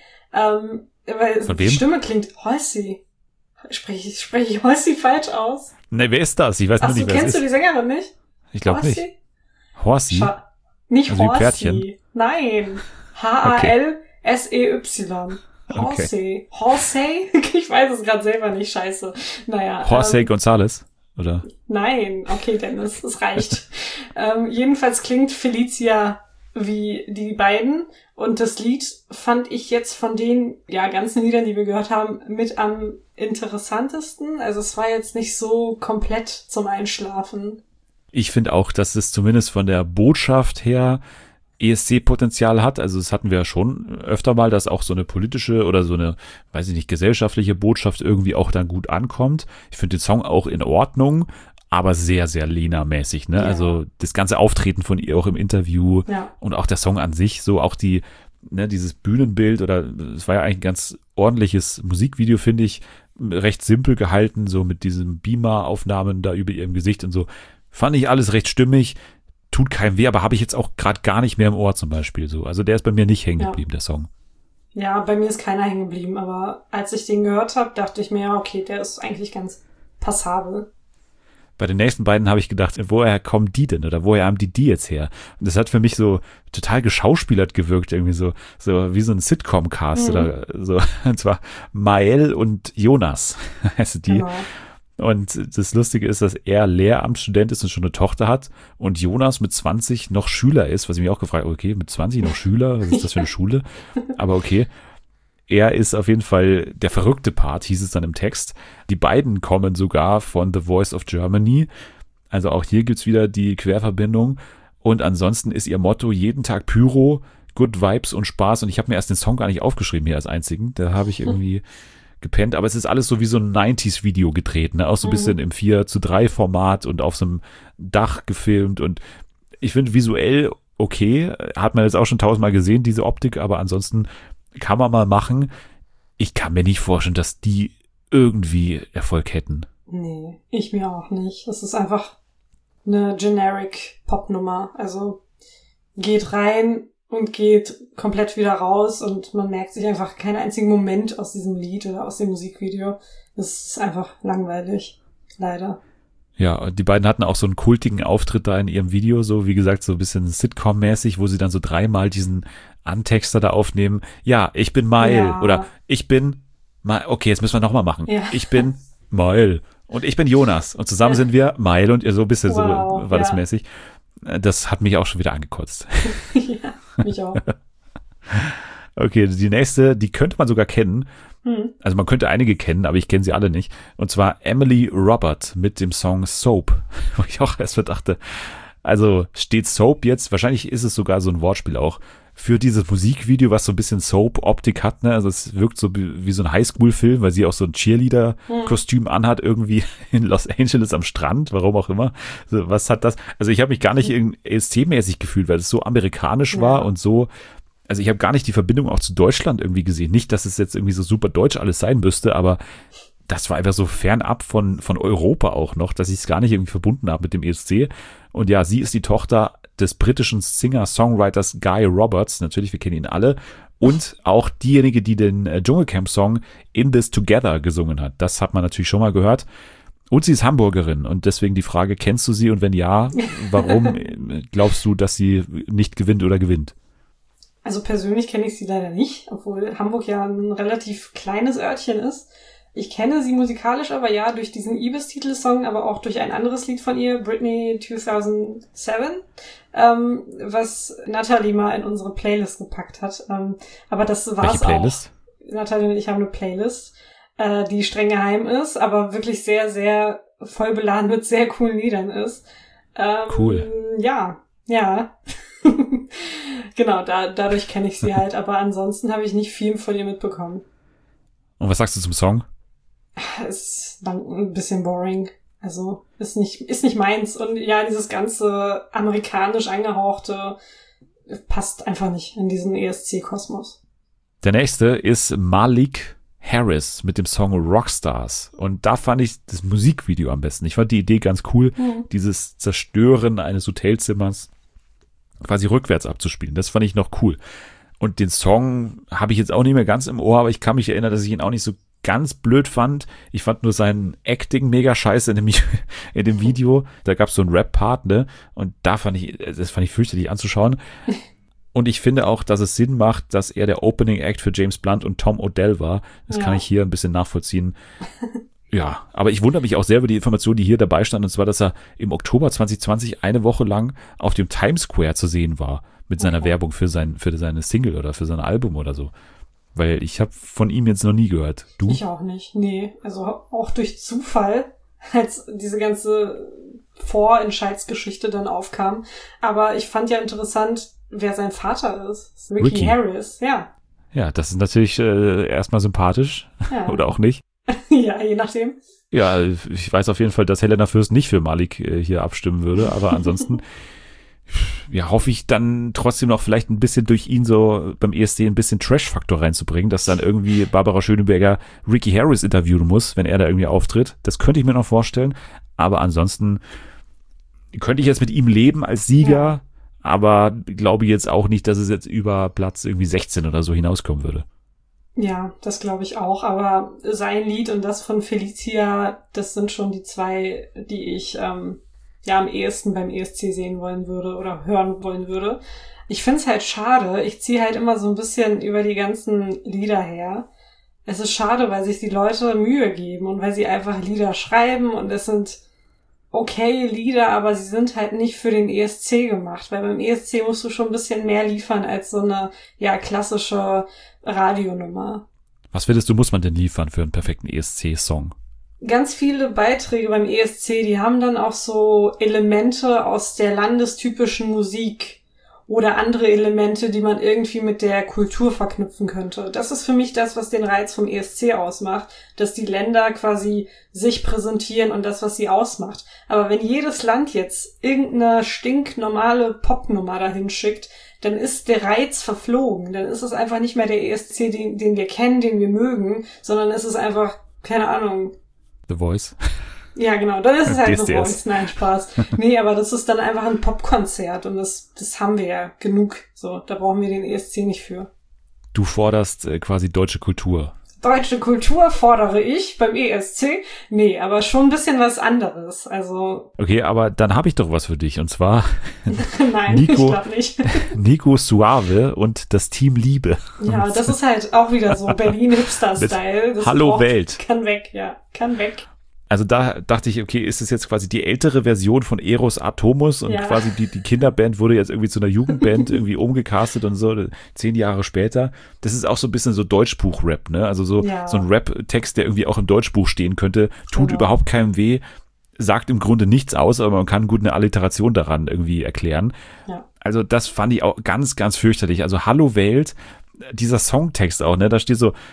Weil von die wem? Stimme klingt Halsey. Spreche ich Halsey falsch aus? Ne, wer ist das? Ich weiß nicht, wer es ist. Kennst du die Sängerin nicht? Ich glaube nicht. Horsey? Nicht also Horsey. Pferdchen? Nein. H-A-L-S-E-Y. Okay. Horsey? Ich weiß es gerade selber nicht, scheiße. Naja. Jorge González, oder? Nein, okay, Dennis, es reicht. Jedenfalls klingt Felicia wie die beiden. Und das Lied fand ich jetzt von den ganzen Liedern, die wir gehört haben, mit am interessantesten. Also es war jetzt nicht so komplett zum Einschlafen. Ich finde auch, dass es zumindest von der Botschaft her ESC-Potenzial hat. Also das hatten wir ja schon öfter mal, dass auch so eine politische oder so eine, weiß ich nicht, gesellschaftliche Botschaft irgendwie auch dann gut ankommt. Ich finde den Song auch in Ordnung, aber sehr, sehr Lena-mäßig, ne? Ja. Also das ganze Auftreten von ihr auch im Interview und auch der Song an sich, so auch dieses Bühnenbild oder es war ja eigentlich ein ganz ordentliches Musikvideo, finde ich, recht simpel gehalten, so mit diesen Beamer-Aufnahmen da über ihrem Gesicht und so. Fand ich alles recht stimmig, tut keinem weh, aber habe ich jetzt auch gerade gar nicht mehr im Ohr zum Beispiel so. Also der ist bei mir nicht hängen geblieben, der Song. Ja, bei mir ist keiner hängen geblieben, aber als ich den gehört habe, dachte ich mir, okay, der ist eigentlich ganz passabel. Bei den nächsten beiden habe ich gedacht, woher kommen die denn oder woher haben die jetzt her? Und das hat für mich so total geschauspielert gewirkt, irgendwie so wie so ein Sitcom-Cast oder so. Und zwar Mael und Jonas heißen die. Genau. Und das Lustige ist, dass er Lehramtsstudent ist und schon eine Tochter hat und Jonas mit 20 noch Schüler ist, was ich mich auch gefragt habe, okay, mit 20 noch Schüler, was ist das für eine Schule? Aber okay. Er ist auf jeden Fall der verrückte Part, hieß es dann im Text. Die beiden kommen sogar von The Voice of Germany. Also auch hier gibt's wieder die Querverbindung. Und ansonsten ist ihr Motto jeden Tag Pyro, Good Vibes und Spaß. Und ich habe mir erst den Song gar nicht aufgeschrieben hier als einzigen. Da habe ich irgendwie gepennt. Aber es ist alles so wie so ein 90s-Video gedreht, ne? Auch so ein bisschen im 4:3-Format und auf so einem Dach gefilmt. Und ich finde visuell okay. Hat man jetzt auch schon 1000-mal gesehen, diese Optik. Aber ansonsten kann man mal machen. Ich kann mir nicht vorstellen, dass die irgendwie Erfolg hätten. Nee, ich mir auch nicht. Es ist einfach eine generic Pop-Nummer. Also geht rein und geht komplett wieder raus und man merkt sich einfach keinen einzigen Moment aus diesem Lied oder aus dem Musikvideo. Es ist einfach langweilig. Leider. Ja, die beiden hatten auch so einen kultigen Auftritt da in ihrem Video, so wie gesagt, so ein bisschen Sitcom-mäßig, wo sie dann so 3-mal diesen Antexter da aufnehmen. Ja, ich bin Mael oder ich bin okay, jetzt müssen wir nochmal machen. Ja. Ich bin Mael und ich bin Jonas und zusammen sind wir Mael und ihr so ein bisschen so war das mäßig. Das hat mich auch schon wieder angekotzt. Ja, mich auch. Okay, die nächste, die könnte man sogar kennen. Also man könnte einige kennen, aber ich kenne sie alle nicht. Und zwar Emily Robert mit dem Song Soap, wo ich auch erst dachte, also steht Soap jetzt, wahrscheinlich ist es sogar so ein Wortspiel auch, für dieses Musikvideo, was so ein bisschen Soap-Optik hat, ne? Also es wirkt so wie so ein Highschool-Film, weil sie auch so ein Cheerleader-Kostüm anhat, irgendwie in Los Angeles am Strand, warum auch immer. So, was hat das? Also ich habe mich gar nicht ESC-mäßig gefühlt, weil es so amerikanisch war und so. Also ich habe gar nicht die Verbindung auch zu Deutschland irgendwie gesehen. Nicht, dass es jetzt irgendwie so super deutsch alles sein müsste, aber das war einfach so fernab von Europa auch noch, dass ich es gar nicht irgendwie verbunden habe mit dem ESC. Und ja, sie ist die Tochter des britischen Singer-Songwriters Guy Roberts. Natürlich, wir kennen ihn alle. Und auch diejenige, die den Dschungelcamp-Song In This Together gesungen hat. Das hat man natürlich schon mal gehört. Und sie ist Hamburgerin. Und deswegen die Frage, kennst du sie? Und wenn ja, warum glaubst du, dass sie nicht gewinnt oder gewinnt? Also persönlich kenne ich sie leider nicht, obwohl Hamburg ja ein relativ kleines Örtchen ist. Ich kenne sie musikalisch aber ja durch diesen Ibis-Titelsong, aber auch durch ein anderes Lied von ihr, Britney 2007, was Natalie mal in unsere Playlist gepackt hat. Aber das war's auch. Welche Playlist? Natalie und ich haben eine Playlist, die streng geheim ist, aber wirklich sehr, sehr voll beladen mit sehr coolen Liedern ist. Cool. Ja. Genau, dadurch kenne ich sie halt, aber ansonsten habe ich nicht viel von ihr mitbekommen. Und was sagst du zum Song? Ist dann ein bisschen boring. Also ist nicht meins. Und ja, dieses ganze amerikanisch angehauchte passt einfach nicht in diesen ESC-Kosmos. Der nächste ist Malik Harris mit dem Song Rockstars. Und da fand ich das Musikvideo am besten. Ich fand die Idee ganz cool, dieses Zerstören eines Hotelzimmers quasi rückwärts abzuspielen. Das fand ich noch cool. Und den Song habe ich jetzt auch nicht mehr ganz im Ohr, aber ich kann mich erinnern, dass ich ihn auch nicht so ganz blöd fand. Ich fand nur sein Acting mega scheiße in dem Video. Da gab es so einen Rap-Part, ne? Und das fand ich fürchterlich anzuschauen. Und ich finde auch, dass es Sinn macht, dass er der Opening Act für James Blunt und Tom Odell war. Das kann ich hier ein bisschen nachvollziehen. Ja, aber ich wundere mich auch sehr über die Information, die hier dabei stand, und zwar, dass er im Oktober 2020 eine Woche lang auf dem Times Square zu sehen war mit seiner Werbung für seine Single oder für sein Album oder so. Weil ich habe von ihm jetzt noch nie gehört. Du? Ich auch nicht, nee. Also auch durch Zufall, als diese ganze Vorentscheidsgeschichte dann aufkam. Aber ich fand ja interessant, wer sein Vater ist. Ricky Harris, ja. Ja, das ist natürlich erstmal sympathisch oder auch nicht. Ja, je nachdem. Ja, ich weiß auf jeden Fall, dass Helena Fürst nicht für Malik hier abstimmen würde, aber ansonsten ja, hoffe ich dann trotzdem noch vielleicht ein bisschen durch ihn so beim ESC ein bisschen Trash-Faktor reinzubringen, dass dann irgendwie Barbara Schöneberger Ricky Harris interviewen muss, wenn er da irgendwie auftritt. Das könnte ich mir noch vorstellen, aber ansonsten könnte ich jetzt mit ihm leben als Sieger, aber glaube jetzt auch nicht, dass es jetzt über Platz irgendwie 16 oder so hinauskommen würde. Ja, das glaube ich auch, aber sein Lied und das von Felicia, das sind schon die zwei, die ich am ehesten beim ESC sehen wollen würde oder hören wollen würde. Ich find's halt schade, ich ziehe halt immer so ein bisschen über die ganzen Lieder her. Es ist schade, weil sich die Leute Mühe geben und weil sie einfach Lieder schreiben und es sind okay Lieder, aber sie sind halt nicht für den ESC gemacht, weil beim ESC musst du schon ein bisschen mehr liefern als so eine, klassische Radionummer. Was findest du, muss man denn liefern für einen perfekten ESC-Song? Ganz viele Beiträge beim ESC, die haben dann auch so Elemente aus der landestypischen Musik oder andere Elemente, die man irgendwie mit der Kultur verknüpfen könnte. Das ist für mich das, was den Reiz vom ESC ausmacht, dass die Länder quasi sich präsentieren und das, was sie ausmacht. Aber wenn jedes Land jetzt irgendeine stinknormale Popnummer dahin schickt, dann ist der Reiz verflogen. Dann ist es einfach nicht mehr der ESC, den wir kennen, den wir mögen, sondern es ist einfach, keine Ahnung, The Voice. Ja, genau, dann ist es halt DSDS. The Voice. Nein, Spaß. Nee, aber das ist dann einfach ein Popkonzert und das haben wir ja genug. So, da brauchen wir den ESC nicht für. Du forderst quasi deutsche Kultur. Deutsche Kultur fordere ich beim ESC? Nee, aber schon ein bisschen was anderes. Also. Okay, aber dann habe ich doch was für dich und zwar Nein, ich glaube nicht. Nico Suave und das Team Liebe. Ja, das ist halt auch wieder so Berlin-Hipster-Style. Hallo Welt. Kann weg, ja. Kann weg. Also da dachte ich, okay, ist es jetzt quasi die ältere Version von Eros Atomus und quasi die Kinderband wurde jetzt irgendwie zu einer Jugendband irgendwie umgecastet und so, 10 Jahre später. Das ist auch so ein bisschen so Deutschbuch-Rap, ne? Also so ein Rap-Text, der irgendwie auch im Deutschbuch stehen könnte, tut überhaupt keinem weh, sagt im Grunde nichts aus, aber man kann gut eine Alliteration daran irgendwie erklären. Ja. Also das fand ich auch ganz, ganz fürchterlich. Also Hallo Welt, dieser Songtext auch, ne? Da steht so,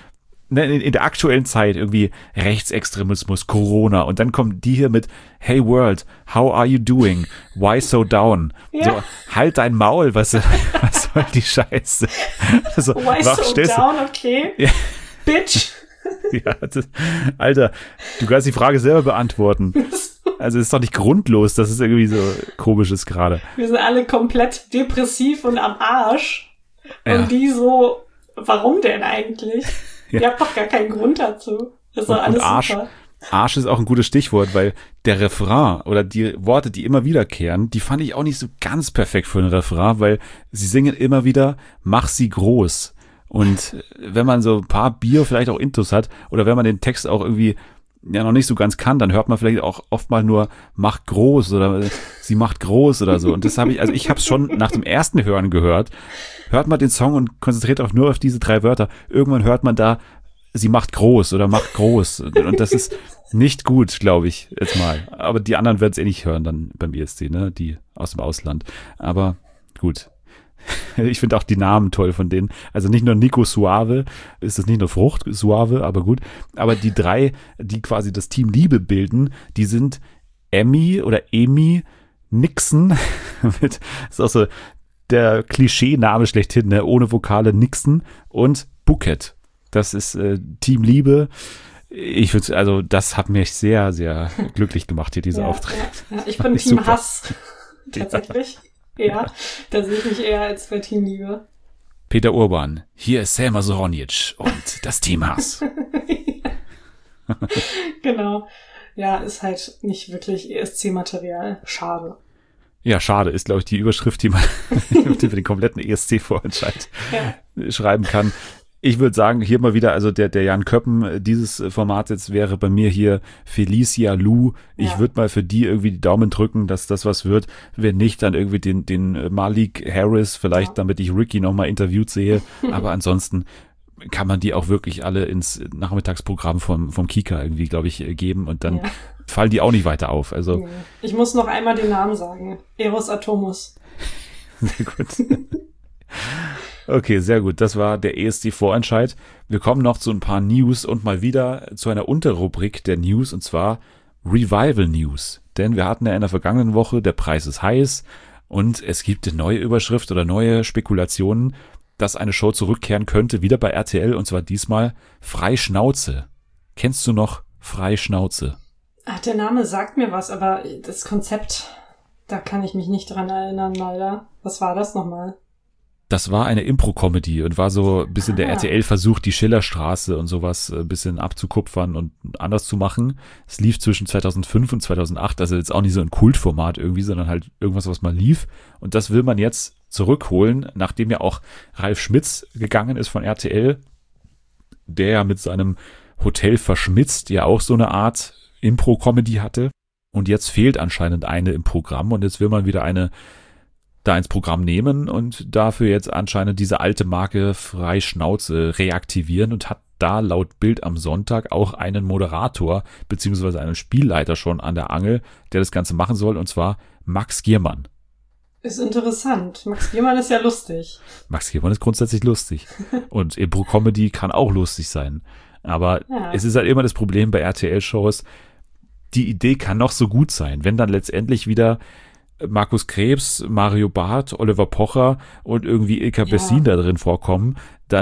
in der aktuellen Zeit irgendwie Rechtsextremismus, Corona und dann kommen die hier mit Hey World, how are you doing? Why so down? Ja. So, halt dein Maul, was soll die Scheiße? Also, Why so down, okay? Ja. Bitch. Ja, Alter, du kannst die Frage selber beantworten. Also es ist doch nicht grundlos, dass es irgendwie so komisch ist gerade. Wir sind alle komplett depressiv und am Arsch. Und die so, warum denn eigentlich? Ihr habt doch gar keinen Grund dazu. Das ist doch alles super. Arsch ist auch ein gutes Stichwort, weil der Refrain oder die Worte, die immer wiederkehren, die fand ich auch nicht so ganz perfekt für einen Refrain, weil sie singen immer wieder, mach sie groß. Und wenn man so ein paar Bier vielleicht auch Intus hat oder wenn man den Text auch irgendwie noch nicht so ganz kann, dann hört man vielleicht auch oft mal nur mach groß oder sie macht groß oder so. Und das habe ich habe es schon nach dem ersten Hören gehört. Hört man den Song und konzentriert auch nur auf diese 3 Wörter. Irgendwann hört man da, sie macht groß oder macht groß. Und das ist nicht gut, glaube ich, jetzt mal. Aber die anderen werden es eh nicht hören dann beim ESC, ne? Die aus dem Ausland. Aber gut. Ich finde auch die Namen toll von denen. Also nicht nur Nico Suave, ist das nicht nur Frucht Suave, aber gut. Aber die 3, die quasi das Team Liebe bilden, die sind Emmy oder Emi Nixon. Ist auch so der Klischee-Name schlechthin, ne? Ohne Vokale Nixon und Bouquet. Das ist Team Liebe. Ich würde, also das hat mich sehr, sehr glücklich gemacht hier, dieser Auftritt. Ja. Ich bin Team super. Hass, tatsächlich. Ja, da sehe ich mich eher als bei Team Liebe. Peter Urban, hier ist Selma Soronjic und das Team Hass. Genau. Ja, ist halt nicht wirklich ESC-Material. Schade. Ja, schade, ist, glaube ich, die Überschrift, die man für den kompletten ESC-Vorentscheid schreiben kann. Ich würde sagen, hier mal wieder, also der Jan Köppen dieses Format jetzt wäre bei mir hier Felicia Lu. Ich würde mal für die irgendwie die Daumen drücken, dass das was wird. Wenn nicht, dann irgendwie den Malik Harris, vielleicht damit ich Ricky nochmal interviewt sehe. Aber ansonsten kann man die auch wirklich alle ins Nachmittagsprogramm vom Kika irgendwie, glaube ich, geben und dann fallen die auch nicht weiter auf. Also ich muss noch einmal den Namen sagen. Eros Atomus. Sehr gut. Okay, sehr gut. Das war der ESC-Vorentscheid. Wir kommen noch zu ein paar News und mal wieder zu einer Unterrubrik der News, und zwar Revival News. Denn wir hatten ja in der vergangenen Woche Der Preis ist heiß und es gibt eine neue Überschrift oder neue Spekulationen, dass eine Show zurückkehren könnte, wieder bei RTL, und zwar diesmal Freischnauze. Kennst du noch Freischnauze? Ach, der Name sagt mir was, aber das Konzept, da kann ich mich nicht dran erinnern, leider. Was war das nochmal? Das war eine Impro-Comedy und war so ein bisschen der RTL-Versuch, die Schillerstraße und sowas ein bisschen abzukupfern und anders zu machen. Es lief zwischen 2005 und 2008, also jetzt auch nicht so ein Kultformat irgendwie, sondern halt irgendwas, was mal lief. Und das will man jetzt zurückholen, nachdem ja auch Ralf Schmitz gegangen ist von RTL, der ja mit seinem Hotel verschmitzt ja auch so eine Art Impro-Comedy hatte. Und jetzt fehlt anscheinend eine im Programm und jetzt will man wieder eine da ins Programm nehmen und dafür jetzt anscheinend diese alte Marke Freischnauze reaktivieren und hat da laut Bild am Sonntag auch einen Moderator beziehungsweise einen Spielleiter schon an der Angel, der das Ganze machen soll, und zwar Max Giermann. Ist interessant. Max Giermann ist ja lustig. Max Giermann ist grundsätzlich lustig und Impro-Comedy kann auch lustig sein, aber es ist halt immer das Problem bei RTL-Shows, die Idee kann noch so gut sein, wenn dann letztendlich wieder Markus Krebs, Mario Barth, Oliver Pocher und irgendwie Ilka Bessin da drin vorkommen,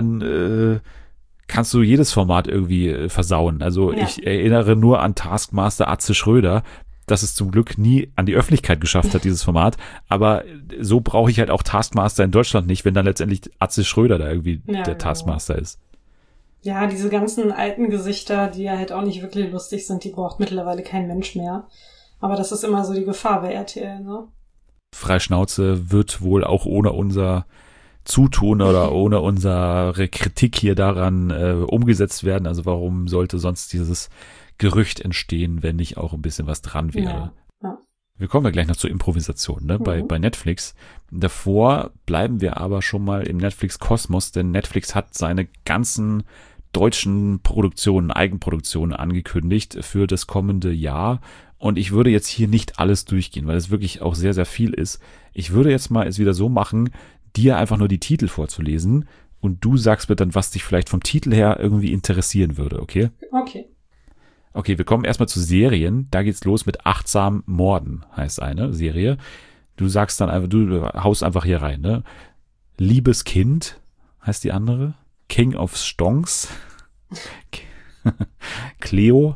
dann kannst du jedes Format irgendwie versauen. Also ich erinnere nur an Taskmaster Atze Schröder, dass es zum Glück nie an die Öffentlichkeit geschafft hat, dieses Format. Aber so brauche ich halt auch Taskmaster in Deutschland nicht, wenn dann letztendlich Atze Schröder da irgendwie der Taskmaster ist. Ja, diese ganzen alten Gesichter, die ja halt auch nicht wirklich lustig sind, die braucht mittlerweile kein Mensch mehr. Aber das ist immer so die Gefahr bei RTL, ne? Freischnauze wird wohl auch ohne unser Zutun oder ohne unsere Kritik hier daran umgesetzt werden. Also warum sollte sonst dieses Gerücht entstehen, wenn nicht auch ein bisschen was dran wäre? Ja. Wir kommen ja gleich noch zur Improvisation, ne? Bei Netflix. Davor bleiben wir aber schon mal im Netflix-Kosmos, denn Netflix hat seine ganzen deutschen Produktionen, Eigenproduktionen angekündigt für das kommende Jahr. Und ich würde jetzt hier nicht alles durchgehen, weil es wirklich auch sehr, sehr viel ist. Ich würde jetzt mal es wieder so machen, dir einfach nur die Titel vorzulesen und du sagst mir dann, was dich vielleicht vom Titel her irgendwie interessieren würde, okay? Okay, wir kommen erstmal zu Serien. Da geht's los mit Achtsam Morden, heißt eine Serie. Du sagst dann einfach, du haust einfach hier rein, ne? Liebes Kind heißt die andere. King of Stonks. Cleo.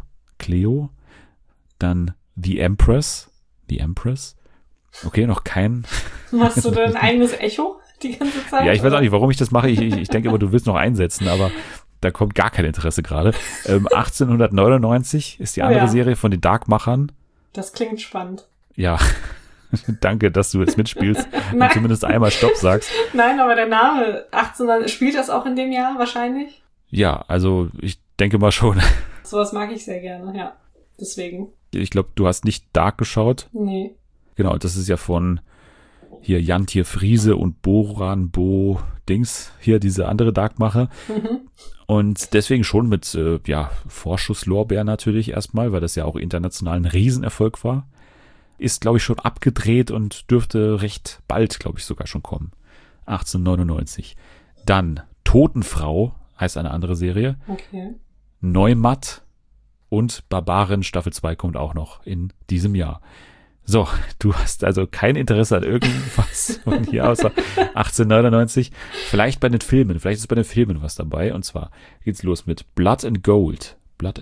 Dann The Empress. Okay, noch kein. Machst du dein eigenes Echo die ganze Zeit? Ja, ich weiß auch nicht, warum ich das mache. Ich denke immer, du willst noch einsetzen, aber da kommt gar kein Interesse gerade. 1899 ist die andere Serie von den Dark-Machern. Das klingt spannend. Ja, danke, dass du jetzt mitspielst und zumindest einmal Stopp sagst. Nein, aber der Name 1800, spielt das auch in dem Jahr wahrscheinlich? Ja, also ich denke mal schon. Sowas mag ich sehr gerne, ja. Deswegen. Ich glaube, du hast nicht Dark geschaut. Nee. Genau, das ist ja von hier Jan-Tier Friese und Boran Bo Dings, hier diese andere Darkmacher. Und deswegen schon mit Vorschusslorbeer natürlich erstmal, weil das ja auch international ein Riesenerfolg war. Ist, glaube ich, schon abgedreht und dürfte recht bald, glaube ich, sogar schon kommen. 1899. Dann Totenfrau heißt eine andere Serie. Okay. Neumatt und Barbaren Staffel 2 kommt auch noch in diesem Jahr. So, du hast also kein Interesse an irgendwas von hier außer 1899. Vielleicht ist bei den Filmen was dabei. Und zwar geht's los mit Blood and Gold.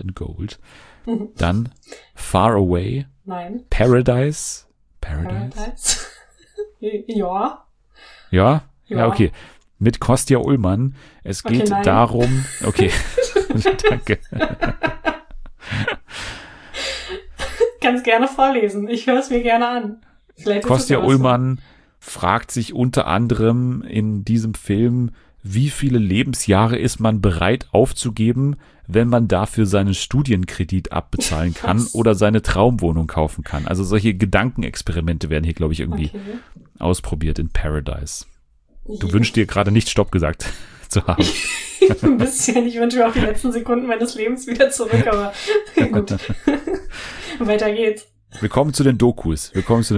Dann Far Away. Nein. Paradise. Ja. Ja, okay. Mit Kostja Ullmann. Es geht darum. Okay. Danke. Kannst gerne vorlesen. Ich höre es mir gerne an. Vielleicht ist Kostja es ja was. Ullmann fragt sich unter anderem in diesem Film, wie viele Lebensjahre ist man bereit aufzugeben, wenn man dafür seinen Studienkredit abbezahlen kann Was? oder seine Traumwohnung kaufen kann. Also solche Gedankenexperimente werden hier, glaube ich, irgendwie Okay. ausprobiert in Paradise. Du wünschst dir gerade nicht Stopp gesagt zu haben. Ein bisschen. Ich wünsche mir auch die letzten Sekunden meines Lebens wieder zurück, aber gut. Weiter geht's. Wir kommen zu den Dokus.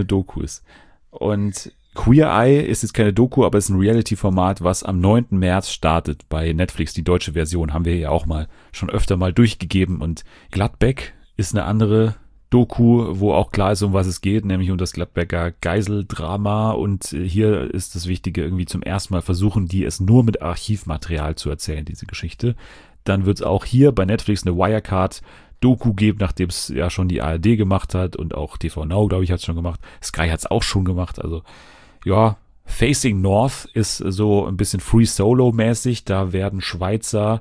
Und Queer Eye ist jetzt keine Doku, aber es ist ein Reality-Format, was am 9. März startet bei Netflix. Die deutsche Version haben wir ja auch schon öfter mal durchgegeben. Und Gladbeck ist eine andere Doku, wo auch klar ist, um was es geht, nämlich um das Gladbecker Geiseldrama. Und hier ist das Wichtige, irgendwie zum ersten Mal versuchen, die es nur mit Archivmaterial zu erzählen, diese Geschichte. Dann wird es auch hier bei Netflix eine Wirecard-Doku geben, nachdem es ja schon die ARD gemacht hat und auch TV Now, glaube ich, hat es schon gemacht. Sky hat es auch schon gemacht. Also ja, Facing North ist so ein bisschen Free Solo-mäßig. Da werden Schweizer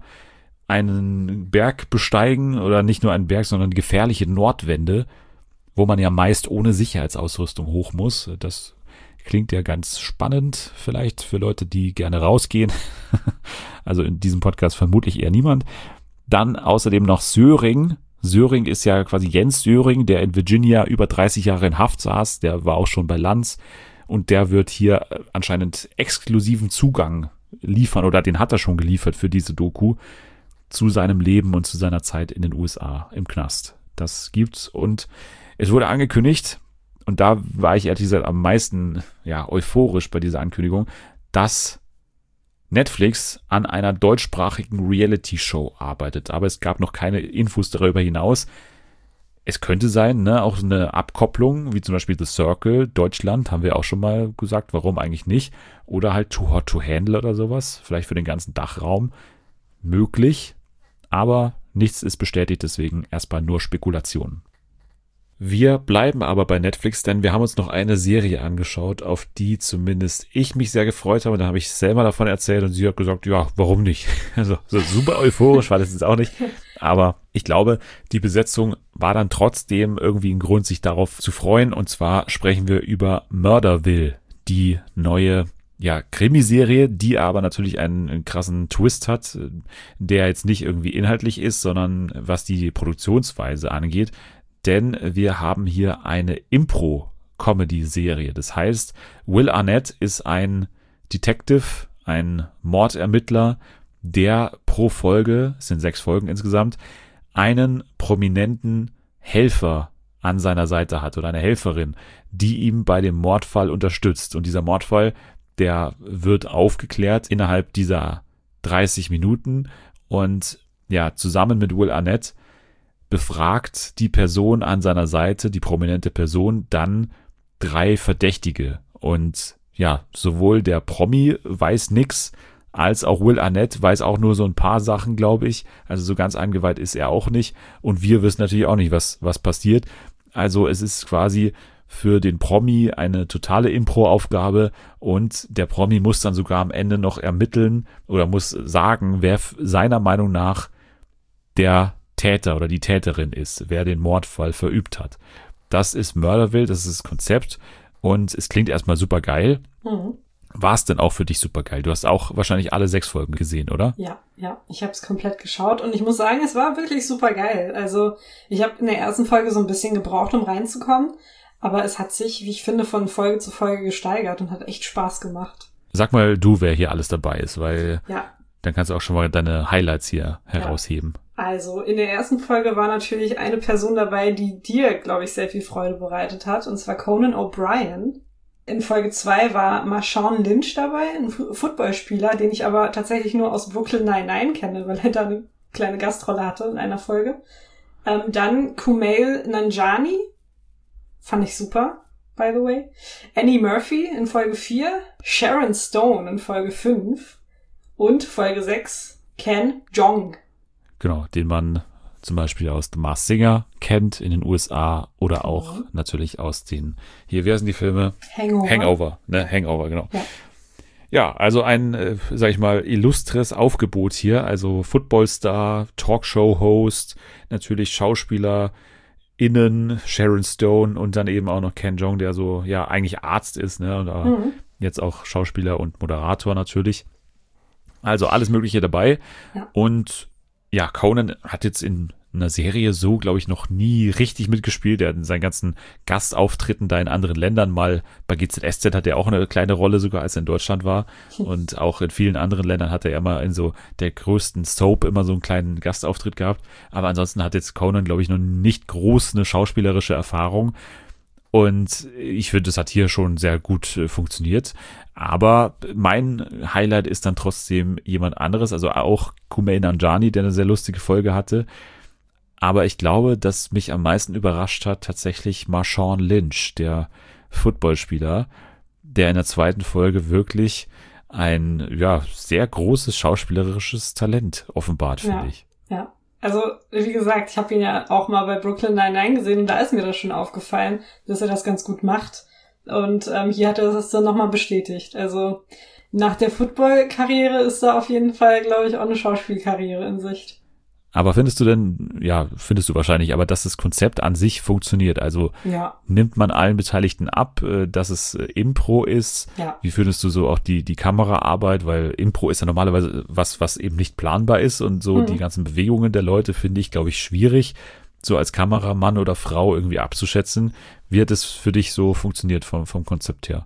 einen Berg besteigen oder nicht nur einen Berg, sondern gefährliche Nordwände, wo man ja meist ohne Sicherheitsausrüstung hoch muss. Das klingt ja ganz spannend, vielleicht für Leute, die gerne rausgehen. Also in diesem Podcast vermutlich eher niemand. Dann außerdem noch Söring. Söring ist ja quasi Jens Söring, der in Virginia über 30 Jahre in Haft saß. Der war auch schon bei Lanz. Und der wird hier anscheinend exklusiven Zugang liefern, oder den hat er schon geliefert für diese Doku, zu seinem Leben und zu seiner Zeit in den USA im Knast. Das gibt's und es wurde angekündigt, und da war ich ehrlich gesagt am meisten euphorisch bei dieser Ankündigung, dass Netflix an einer deutschsprachigen Reality-Show arbeitet. Aber es gab noch keine Infos darüber hinaus. Es könnte sein, auch eine Abkopplung, wie zum Beispiel The Circle, Deutschland, haben wir auch schon mal gesagt, warum eigentlich nicht. Oder halt Too Hot to Handle oder sowas, vielleicht für den ganzen Dachraum. Möglich, aber nichts ist bestätigt, deswegen erstmal nur Spekulationen. Wir bleiben aber bei Netflix, denn wir haben uns noch eine Serie angeschaut, auf die zumindest ich mich sehr gefreut habe. Da habe ich selber davon erzählt und sie hat gesagt, ja, warum nicht? Also so super euphorisch war das jetzt auch nicht. Aber ich glaube, die Besetzung war dann trotzdem irgendwie ein Grund, sich darauf zu freuen. Und zwar sprechen wir über Murderville, die neue Krimiserie, die aber natürlich einen krassen Twist hat, der jetzt nicht irgendwie inhaltlich ist, sondern was die Produktionsweise angeht. Denn wir haben hier eine Impro-Comedy-Serie. Das heißt, Will Arnett ist ein Detective, ein Mordermittler, der pro Folge, es sind 6 Folgen insgesamt, einen prominenten Helfer an seiner Seite hat oder eine Helferin, die ihm bei dem Mordfall unterstützt. Und dieser Mordfall, der wird aufgeklärt innerhalb dieser 30 Minuten und zusammen mit Will Arnett befragt die Person an seiner Seite, die prominente Person, dann 3 Verdächtige. Und sowohl der Promi weiß nix, als auch Will Arnett weiß auch nur so ein paar Sachen, glaube ich. Also so ganz eingeweiht ist er auch nicht. Und wir wissen natürlich auch nicht, was passiert. Also es ist quasi für den Promi eine totale Impro-Aufgabe und der Promi muss dann sogar am Ende noch ermitteln oder muss sagen, wer seiner Meinung nach der Täter oder die Täterin ist, wer den Mordfall verübt hat. Das ist Murderville, das ist das Konzept und es klingt erstmal super geil. Mhm. War es denn auch für dich super geil? Du hast auch wahrscheinlich alle 6 Folgen gesehen, oder? Ja, ich habe es komplett geschaut und ich muss sagen, es war wirklich super geil. Also ich habe in der ersten Folge so ein bisschen gebraucht, um reinzukommen, aber es hat sich, wie ich finde, von Folge zu Folge gesteigert und hat echt Spaß gemacht. Sag mal du, wer hier alles dabei ist, weil dann kannst du auch schon mal deine Highlights hier herausheben. Also in der ersten Folge war natürlich eine Person dabei, die dir, glaube ich, sehr viel Freude bereitet hat, und zwar Conan O'Brien. In Folge 2 war Marshawn Lynch dabei, ein Footballspieler, den ich aber tatsächlich nur aus Brooklyn Nine-Nine kenne, weil er da eine kleine Gastrolle hatte in einer Folge. Dann Kumail Nanjiani, fand ich super, by the way. Annie Murphy in Folge 4, Sharon Stone in Folge 5 und Folge 6 Ken Jeong. Genau, den man zum Beispiel aus The Masked Singer kennt in den USA oder auch natürlich aus den, hier, wie heißen die Filme? Hangover, genau. Ja, also ein, sag ich mal, illustres Aufgebot hier, also Footballstar, Talkshow-Host, natürlich Schauspieler, Sharon Stone und dann eben auch noch Ken Jeong, der so, ja, eigentlich Arzt ist, ne, und aber jetzt auch Schauspieler und Moderator natürlich. Also alles Mögliche dabei. Ja. Und ja, Conan hat jetzt in einer Serie so, glaube ich, noch nie richtig mitgespielt. Er hat in seinen ganzen Gastauftritten da in anderen Ländern mal, bei GZSZ hat er auch eine kleine Rolle, sogar als er in Deutschland war. Und auch in vielen anderen Ländern hat er immer in so der größten Soap immer so einen kleinen Gastauftritt gehabt. Aber ansonsten hat jetzt Conan, glaube ich, noch nicht groß eine schauspielerische Erfahrung. Und ich finde, das hat hier schon sehr gut funktioniert. Aber mein Highlight ist dann trotzdem jemand anderes, also auch Kumail Nanjiani, der eine sehr lustige Folge hatte. Aber ich glaube, dass mich am meisten überrascht hat tatsächlich Marshawn Lynch, der Footballspieler, der in der zweiten Folge wirklich ein, ja, sehr großes schauspielerisches Talent offenbart, finde ich. Ja. Also, wie gesagt, ich habe ihn ja auch mal bei Brooklyn Nine-Nine gesehen und da ist mir das schon aufgefallen, dass er das ganz gut macht. Und hier hat er das dann nochmal bestätigt. Also, nach der Football-Karriere ist da auf jeden Fall, glaube ich, auch eine Schauspielkarriere in Sicht. Aber findest du wahrscheinlich, aber dass das Konzept an sich funktioniert? Also nimmt man allen Beteiligten ab, dass es Impro ist? Ja. Wie findest du so auch die Kameraarbeit? Weil Impro ist ja normalerweise was eben nicht planbar ist und so die ganzen Bewegungen der Leute finde ich, glaube ich, schwierig, so als Kameramann oder Frau irgendwie abzuschätzen. Wie hat es für dich so funktioniert vom Konzept her?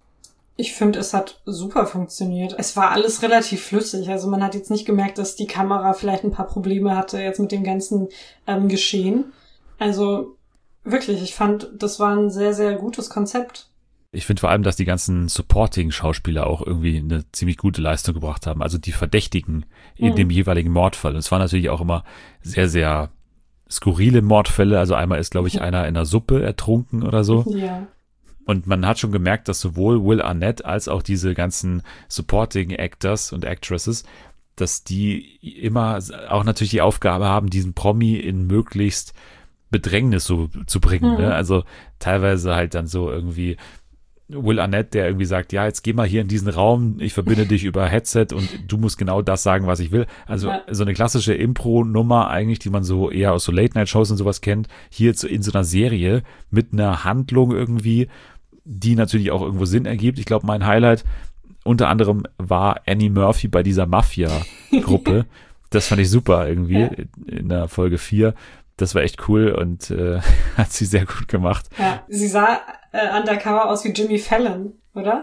Ich finde, es hat super funktioniert. Es war alles relativ flüssig. Also man hat jetzt nicht gemerkt, dass die Kamera vielleicht ein paar Probleme hatte jetzt mit dem ganzen Geschehen. Also wirklich, ich fand, das war ein sehr, sehr gutes Konzept. Ich finde vor allem, dass die ganzen Supporting-Schauspieler auch irgendwie eine ziemlich gute Leistung gebracht haben. Also die Verdächtigen in dem jeweiligen Mordfall. Und es waren natürlich auch immer sehr, sehr skurrile Mordfälle. Also einmal ist, glaube ich, einer in einer Suppe ertrunken oder so. Ja. Und man hat schon gemerkt, dass sowohl Will Arnett als auch diese ganzen Supporting Actors und Actresses, dass die immer auch natürlich die Aufgabe haben, diesen Promi in möglichst Bedrängnis so zu bringen. Ne? Also teilweise halt dann so irgendwie Will Arnett, der irgendwie sagt, ja, jetzt geh mal hier in diesen Raum, ich verbinde dich über Headset und du musst genau das sagen, was ich will. Also so eine klassische Impro-Nummer eigentlich, die man so eher aus so Late-Night-Shows und sowas kennt, hier in so einer Serie mit einer Handlung irgendwie, die natürlich auch irgendwo Sinn ergibt. Ich glaube, mein Highlight unter anderem war Annie Murphy bei dieser Mafia-Gruppe. Das fand ich super irgendwie in der Folge 4. Das war echt cool und hat sie sehr gut gemacht. Ja, sie sah undercover aus wie Jimmy Fallon, oder?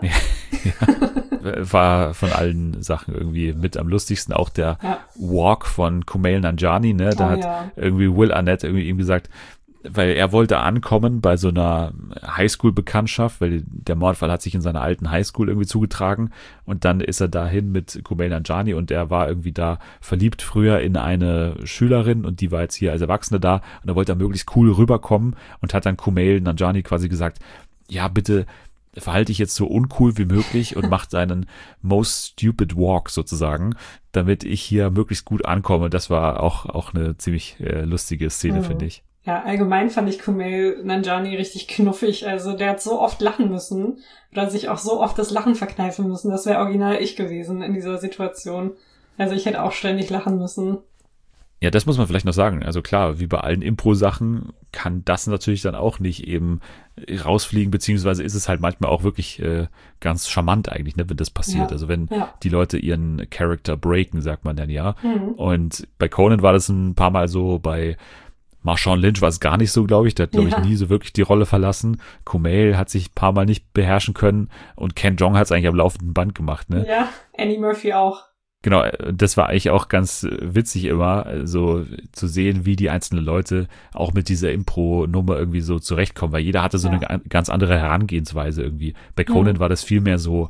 Ja. War von allen Sachen irgendwie mit am lustigsten. Auch der Walk von Kumail Nanjiani, ne? Da hat irgendwie Will Arnett irgendwie ihm gesagt, weil er wollte ankommen bei so einer Highschool-Bekanntschaft, weil der Mordfall hat sich in seiner alten Highschool irgendwie zugetragen und dann ist er dahin mit Kumail Nanjiani und er war irgendwie da verliebt früher in eine Schülerin und die war jetzt hier als Erwachsene da und er wollte da möglichst cool rüberkommen und hat dann Kumail Nanjiani quasi gesagt, ja bitte verhalte dich jetzt so uncool wie möglich und mach deinen most stupid walk sozusagen, damit ich hier möglichst gut ankomme. Das war auch eine ziemlich lustige Szene, finde ich. Ja, allgemein fand ich Kumail Nanjiani richtig knuffig. Also der hat so oft lachen müssen oder sich auch so oft das Lachen verkneifen müssen. Das wäre original ich gewesen in dieser Situation. Also ich hätte auch ständig lachen müssen. Ja, das muss man vielleicht noch sagen. Also klar, wie bei allen Impro-Sachen kann das natürlich dann auch nicht eben rausfliegen, beziehungsweise ist es halt manchmal auch wirklich ganz charmant eigentlich, ne, wenn das passiert. Also wenn die Leute ihren Charakter breaken, sagt man dann ja. Und bei Conan war das ein paar Mal so, bei Marshawn Lynch war es gar nicht so, glaube ich. Der hat, glaube ich, nie so wirklich die Rolle verlassen. Kumail hat sich ein paar Mal nicht beherrschen können und Ken Jeong hat es eigentlich am laufenden Band gemacht, ne? Ja, Annie Murphy auch. Genau, das war eigentlich auch ganz witzig immer, so zu sehen, wie die einzelnen Leute auch mit dieser Impro-Nummer irgendwie so zurechtkommen, weil jeder hatte so eine ganz andere Herangehensweise irgendwie. Bei Conan war das viel mehr so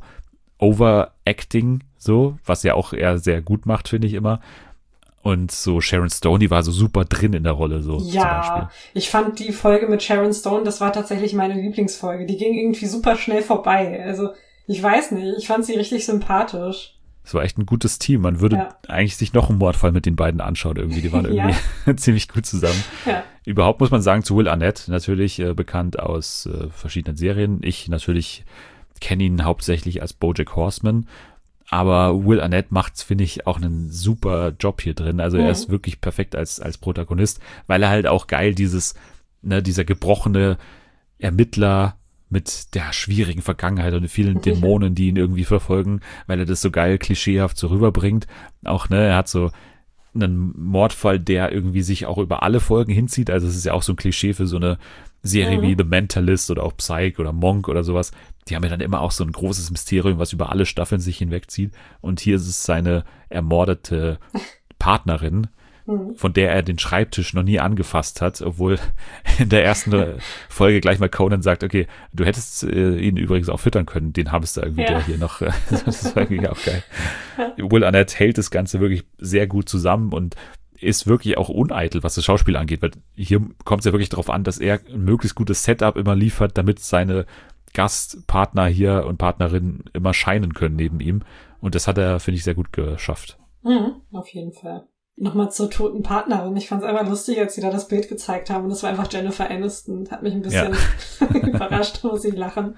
Overacting, so, was ja auch er sehr gut macht, finde ich immer. Und so Sharon Stone, die war so super drin in der Rolle, so zum Beispiel. Ich fand die Folge mit Sharon Stone, das war tatsächlich meine Lieblingsfolge. Die ging irgendwie super schnell vorbei. Also, ich weiß nicht, ich fand sie richtig sympathisch. Es war echt ein gutes Team. Man würde eigentlich sich noch einen Mordfall mit den beiden anschauen irgendwie. Die waren irgendwie ziemlich gut zusammen. Ja. Überhaupt muss man sagen, zu Will Arnett, natürlich bekannt aus verschiedenen Serien. Ich natürlich kenne ihn hauptsächlich als BoJack Horseman. Aber Will Arnett macht, finde ich, auch einen super Job hier drin. Also er ist wirklich perfekt als Protagonist, weil er halt auch geil dieses ne, dieser gebrochene Ermittler mit der schwierigen Vergangenheit und vielen Dämonen, die ihn irgendwie verfolgen, weil er das so geil klischeehaft so rüberbringt. Auch, ne, er hat so einen Mordfall, der irgendwie sich auch über alle Folgen hinzieht. Also es ist ja auch so ein Klischee für so eine Serie wie The Mentalist oder auch Psych oder Monk oder sowas. Die haben ja dann immer auch so ein großes Mysterium, was über alle Staffeln sich hinwegzieht. Und hier ist es seine ermordete Partnerin, von der er den Schreibtisch noch nie angefasst hat, obwohl in der ersten Folge gleich mal Conan sagt, okay, du hättest ihn übrigens auch füttern können, den Hamster irgendwie, der hier noch, das war irgendwie auch geil. Will Arnett hält das Ganze wirklich sehr gut zusammen und ist wirklich auch uneitel, was das Schauspiel angeht, weil hier kommt es ja wirklich darauf an, dass er ein möglichst gutes Setup immer liefert, damit seine Gastpartner hier und Partnerinnen immer scheinen können neben ihm. Und das hat er, finde ich, sehr gut geschafft. Auf jeden Fall. Nochmal zur toten Partnerin. Ich fand es einfach lustig, als sie da das Bild gezeigt haben. Und das war einfach Jennifer Aniston. Hat mich ein bisschen überrascht, muss ich lachen.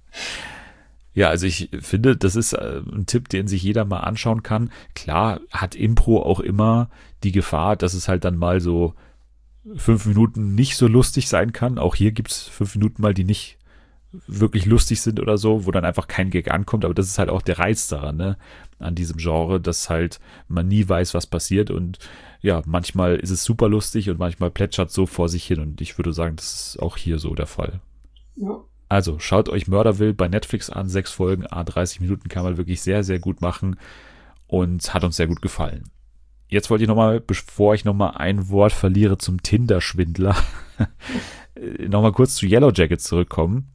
Ja, also ich finde, das ist ein Tipp, den sich jeder mal anschauen kann. Klar hat Impro auch immer die Gefahr, dass es halt dann mal so 5 Minuten nicht so lustig sein kann. Auch hier gibt's 5 Minuten mal, die nicht wirklich lustig sind oder so, wo dann einfach kein Gag ankommt. Aber das ist halt auch der Reiz daran, ne, an diesem Genre, dass halt man nie weiß, was passiert. Und ja, manchmal ist es super lustig und manchmal plätschert so vor sich hin. Und ich würde sagen, das ist auch hier so der Fall. Ja. Also schaut euch Murderville bei Netflix an, 6 Folgen, 30 Minuten, kann man wirklich sehr, sehr gut machen und hat uns sehr gut gefallen. Jetzt wollte ich nochmal, bevor ich nochmal ein Wort verliere zum Tinder-Schwindler, nochmal kurz zu Yellow Jackets zurückkommen,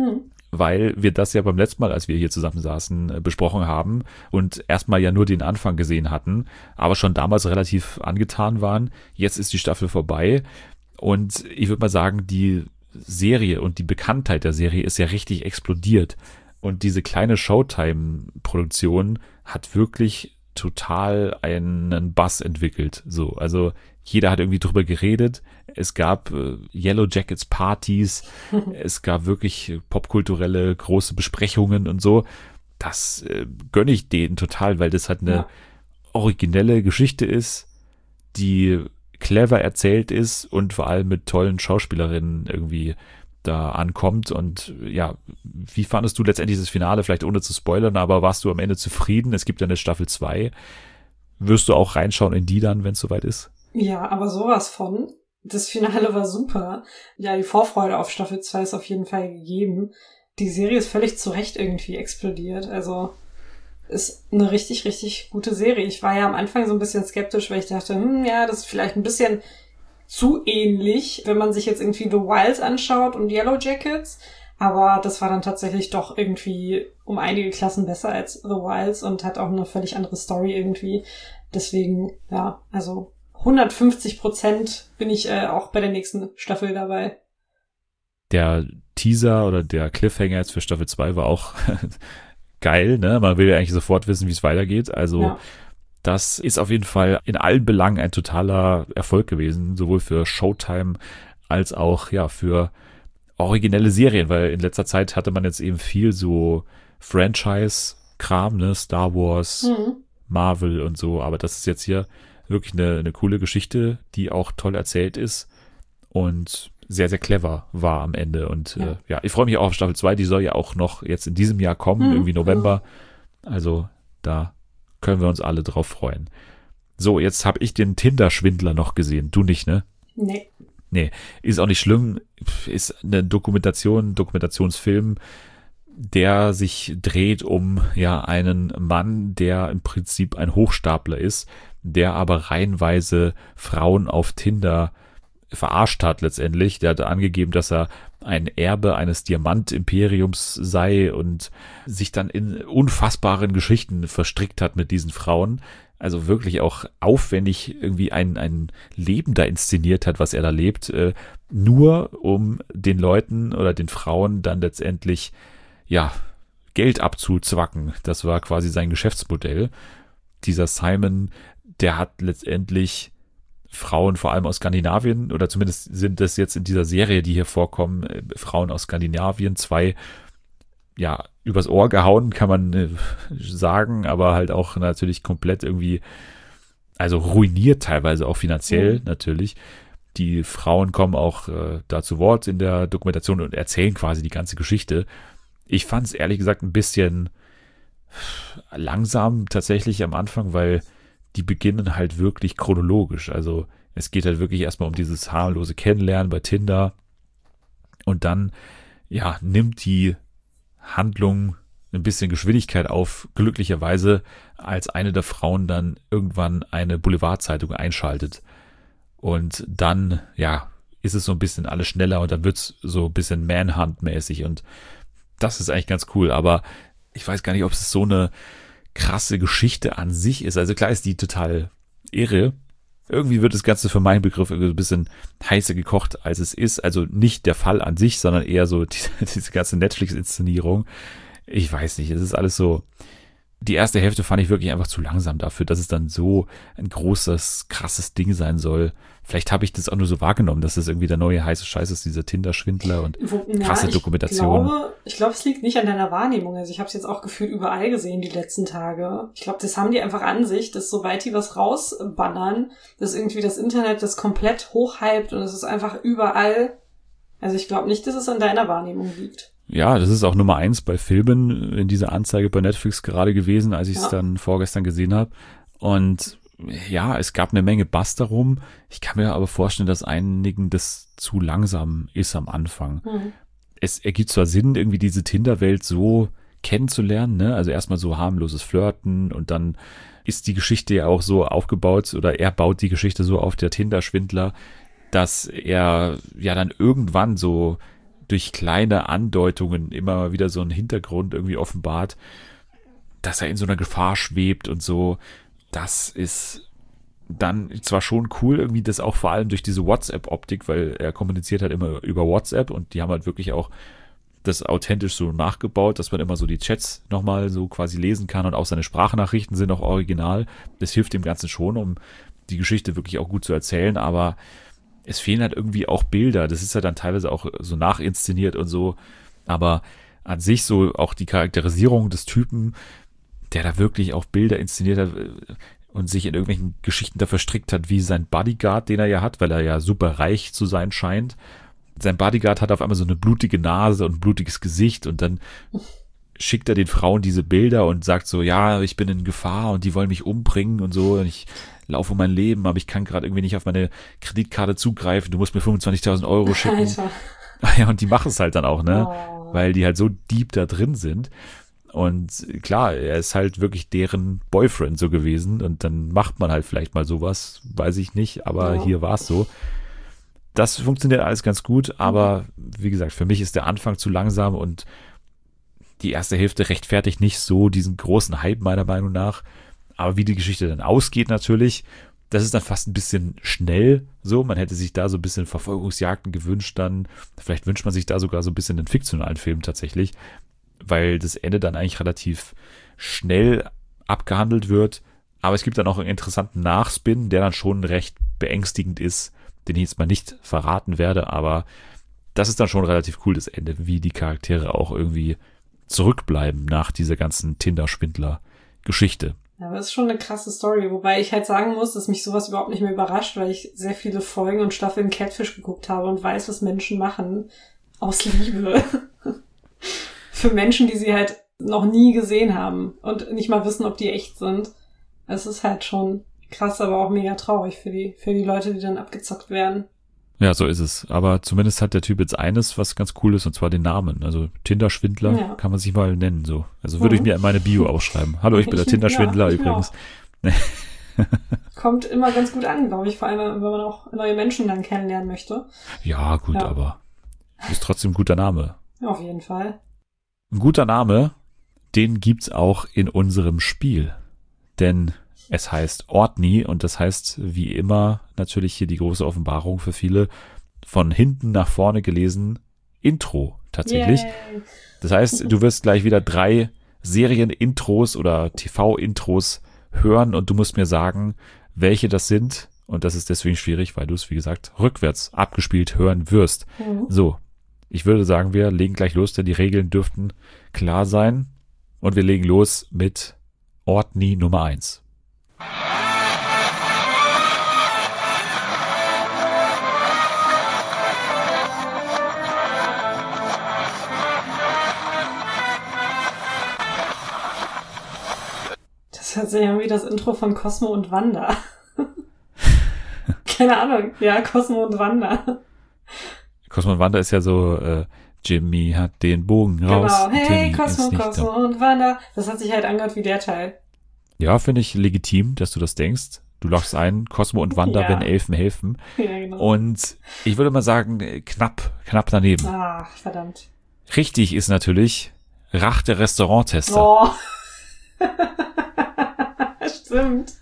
weil wir das ja beim letzten Mal, als wir hier zusammen saßen, besprochen haben und erstmal ja nur den Anfang gesehen hatten, aber schon damals relativ angetan waren. Jetzt ist die Staffel vorbei und ich würde mal sagen, die Serie und die Bekanntheit der Serie ist ja richtig explodiert. Und diese kleine Showtime-Produktion hat wirklich total einen Buzz entwickelt. So, also jeder hat irgendwie drüber geredet. Es gab Yellow Jackets Partys. Es gab wirklich popkulturelle große Besprechungen und so. Das gönne ich denen total, weil das halt eine originelle Geschichte ist, die clever erzählt ist und vor allem mit tollen Schauspielerinnen irgendwie da ankommt. Und ja, wie fandest du letztendlich das Finale, vielleicht ohne zu spoilern, aber warst du am Ende zufrieden? Es gibt ja eine Staffel 2. Wirst du auch reinschauen in die dann, wenn es soweit ist? Ja, aber sowas von. Das Finale war super. Ja, die Vorfreude auf Staffel 2 ist auf jeden Fall gegeben. Die Serie ist völlig zu Recht irgendwie explodiert. Also ist eine richtig, richtig gute Serie. Ich war ja am Anfang so ein bisschen skeptisch, weil ich dachte, ja, das ist vielleicht ein bisschen zu ähnlich, wenn man sich jetzt irgendwie The Wilds anschaut und Yellow Jackets. Aber das war dann tatsächlich doch irgendwie um einige Klassen besser als The Wilds und hat auch eine völlig andere Story irgendwie. Deswegen, ja, also 150% bin ich auch bei der nächsten Staffel dabei. Der Teaser oder der Cliffhanger jetzt für Staffel 2 war auch geil, ne? Man will ja eigentlich sofort wissen, wie es weitergeht. Also das ist auf jeden Fall in allen Belangen ein totaler Erfolg gewesen, sowohl für Showtime als auch ja für originelle Serien, weil in letzter Zeit hatte man jetzt eben viel so Franchise-Kram, ne? Star Wars, Marvel und so, aber das ist jetzt hier wirklich eine coole Geschichte, die auch toll erzählt ist und sehr, sehr clever war am Ende. Und ja, ich freue mich auch auf Staffel 2, die soll ja auch noch jetzt in diesem Jahr kommen, irgendwie November. Also da können wir uns alle drauf freuen. So, jetzt habe ich den Tinder-Schwindler noch gesehen. Du nicht, ne? Nee, ist auch nicht schlimm. Ist eine Dokumentationsfilm, der sich dreht um ja einen Mann, der im Prinzip ein Hochstapler ist, der aber reihenweise Frauen auf Tinder verarscht hat letztendlich. Der hatte angegeben, dass er ein Erbe eines Diamantimperiums sei und sich dann in unfassbaren Geschichten verstrickt hat mit diesen Frauen. Also wirklich auch aufwendig irgendwie ein Leben da inszeniert hat, was er da lebt, nur um den Leuten oder den Frauen dann letztendlich ja Geld abzuzwacken. Das war quasi sein Geschäftsmodell. Dieser Simon, der hat letztendlich Frauen vor allem aus Skandinavien, oder zumindest sind das jetzt in dieser Serie, die hier vorkommen, Frauen aus Skandinavien, 2 ja übers Ohr gehauen, kann man sagen, aber halt auch natürlich komplett irgendwie, also ruiniert teilweise auch finanziell natürlich. Die Frauen kommen auch da zu Wort in der Dokumentation und erzählen quasi die ganze Geschichte. Ich fand es ehrlich gesagt ein bisschen langsam tatsächlich am Anfang, weil die beginnen halt wirklich chronologisch. Also es geht halt wirklich erstmal um dieses harmlose Kennenlernen bei Tinder und dann, ja, nimmt die Handlung ein bisschen Geschwindigkeit auf, glücklicherweise, als eine der Frauen dann irgendwann eine Boulevardzeitung einschaltet. Und dann, ja, ist es so ein bisschen alles schneller und dann wird's so ein bisschen Manhunt-mäßig und das ist eigentlich ganz cool, aber ich weiß gar nicht, ob es so eine krasse Geschichte an sich ist. Also klar ist die total irre. Irgendwie wird das Ganze für meinen Begriff ein bisschen heißer gekocht, als es ist. Also nicht der Fall an sich, sondern eher so diese ganze Netflix-Inszenierung. Ich weiß nicht, es ist alles so. Die erste Hälfte fand ich wirklich einfach zu langsam dafür, dass es dann so ein großes, krasses Ding sein soll. Vielleicht habe ich das auch nur so wahrgenommen, dass das irgendwie der neue heiße Scheiß ist, dieser Tinder-Schwindler und krasse Dokumentation. Ich glaube, es liegt nicht an deiner Wahrnehmung. Also ich habe es jetzt auch gefühlt überall gesehen die letzten Tage. Ich glaube, das haben die einfach an sich, dass sobald die was rausbannern, dass irgendwie das Internet das komplett hochhypt und es ist einfach überall. Also ich glaube nicht, dass es an deiner Wahrnehmung liegt. Ja, das ist auch Nummer 1 bei Filmen in dieser Anzeige bei Netflix gerade gewesen, als ich es dann vorgestern gesehen habe. Und ja, es gab eine Menge Buzz darum. Ich kann mir aber vorstellen, dass einigen das zu langsam ist am Anfang. Es ergibt zwar Sinn, irgendwie diese Tinder-Welt so kennenzulernen, ne? Also erstmal so harmloses Flirten und dann ist die Geschichte ja auch so aufgebaut oder er baut die Geschichte so auf, der Tinder-Schwindler, dass er ja dann irgendwann so durch kleine Andeutungen immer wieder so einen Hintergrund irgendwie offenbart, dass er in so einer Gefahr schwebt und so. Das ist dann zwar schon cool, irgendwie das auch vor allem durch diese WhatsApp-Optik, weil er kommuniziert halt immer über WhatsApp und die haben halt wirklich auch das authentisch so nachgebaut, dass man immer so die Chats nochmal so quasi lesen kann und auch seine Sprachnachrichten sind auch original. Das hilft dem Ganzen schon, um die Geschichte wirklich auch gut zu erzählen, aber es fehlen halt irgendwie auch Bilder. Das ist ja dann teilweise auch so nachinszeniert und so. Aber an sich so auch die Charakterisierung des Typen, der da wirklich auch Bilder inszeniert hat und sich in irgendwelchen Geschichten da verstrickt hat, wie sein Bodyguard, den er ja hat, weil er ja super reich zu sein scheint. Sein Bodyguard hat auf einmal so eine blutige Nase und ein blutiges Gesicht und dann schickt er den Frauen diese Bilder und sagt so, ja, ich bin in Gefahr und die wollen mich umbringen und so und ich laufe um mein Leben, aber ich kann gerade irgendwie nicht auf meine Kreditkarte zugreifen, du musst mir 25.000 Euro schicken. Alter. Ja, und die machen es halt dann auch, ne? Weil die halt so deep da drin sind. Und klar, er ist halt wirklich deren Boyfriend so gewesen und dann macht man halt vielleicht mal sowas, weiß ich nicht, aber hier war es so. Das funktioniert alles ganz gut, aber wie gesagt, für mich ist der Anfang zu langsam und die erste Hälfte rechtfertigt nicht so diesen großen Hype meiner Meinung nach. Aber wie die Geschichte dann ausgeht natürlich, das ist dann fast ein bisschen schnell so. Man hätte sich da so ein bisschen Verfolgungsjagden gewünscht dann. Vielleicht wünscht man sich da sogar so ein bisschen einen fiktionalen Film tatsächlich, weil das Ende dann eigentlich relativ schnell abgehandelt wird. Aber es gibt dann auch einen interessanten Nachspin, der dann schon recht beängstigend ist, den ich jetzt mal nicht verraten werde. Aber das ist dann schon relativ cool, das Ende, wie die Charaktere auch irgendwie zurückbleiben nach dieser ganzen Tinder-Schwindler-Geschichte. Ja, aber das ist schon eine krasse Story, wobei ich halt sagen muss, dass mich sowas überhaupt nicht mehr überrascht, weil ich sehr viele Folgen und Staffeln Catfish geguckt habe und weiß, was Menschen machen aus Liebe. Für Menschen, die sie halt noch nie gesehen haben und nicht mal wissen, ob die echt sind. Es ist halt schon krass, aber auch mega traurig für die Leute, die dann abgezockt werden. Ja, so ist es. Aber zumindest hat der Typ jetzt eines, was ganz cool ist, und zwar den Namen. Also Tinder-Schwindler kann man sich mal nennen, so. Also würde ich mir in meine Bio aufschreiben. Hallo, ich bin der Tinder-Schwindler übrigens. Kommt immer ganz gut an, glaube ich, vor allem, wenn man auch neue Menschen dann kennenlernen möchte. Ja, gut, aber ist trotzdem ein guter Name. Ja, auf jeden Fall. Ein guter Name, den gibt's auch in unserem Spiel. Denn es heißt Ortni und das heißt, wie immer, natürlich hier die große Offenbarung für viele, von hinten nach vorne gelesen, Intro tatsächlich. Yay. Das heißt, du wirst gleich wieder 3 Serien-Intros oder TV-Intros hören und du musst mir sagen, welche das sind. Und das ist deswegen schwierig, weil du es, wie gesagt, rückwärts abgespielt hören wirst. So, ich würde sagen, wir legen gleich los, denn die Regeln dürften klar sein. Und wir legen los mit Ortni Nummer 1. Das hört sich an wie das Intro von Cosmo und Wanda. Keine Ahnung. Ja, Cosmo und Wanda. Cosmo und Wanda ist ja so, Jimmy hat den Bogen raus. Genau. Hey, Timmy Cosmo, ist nicht Cosmo da. und Wanda. Das hat sich halt angehört wie der Teil. Ja, finde ich legitim, dass du das denkst. Du loggst ein, Cosmo und Wanda, Ja. wenn Elfen helfen. Ja, genau. Und ich würde mal sagen, knapp daneben. Ah, verdammt. Richtig ist natürlich Rach der Restauranttester. Oh. Stimmt.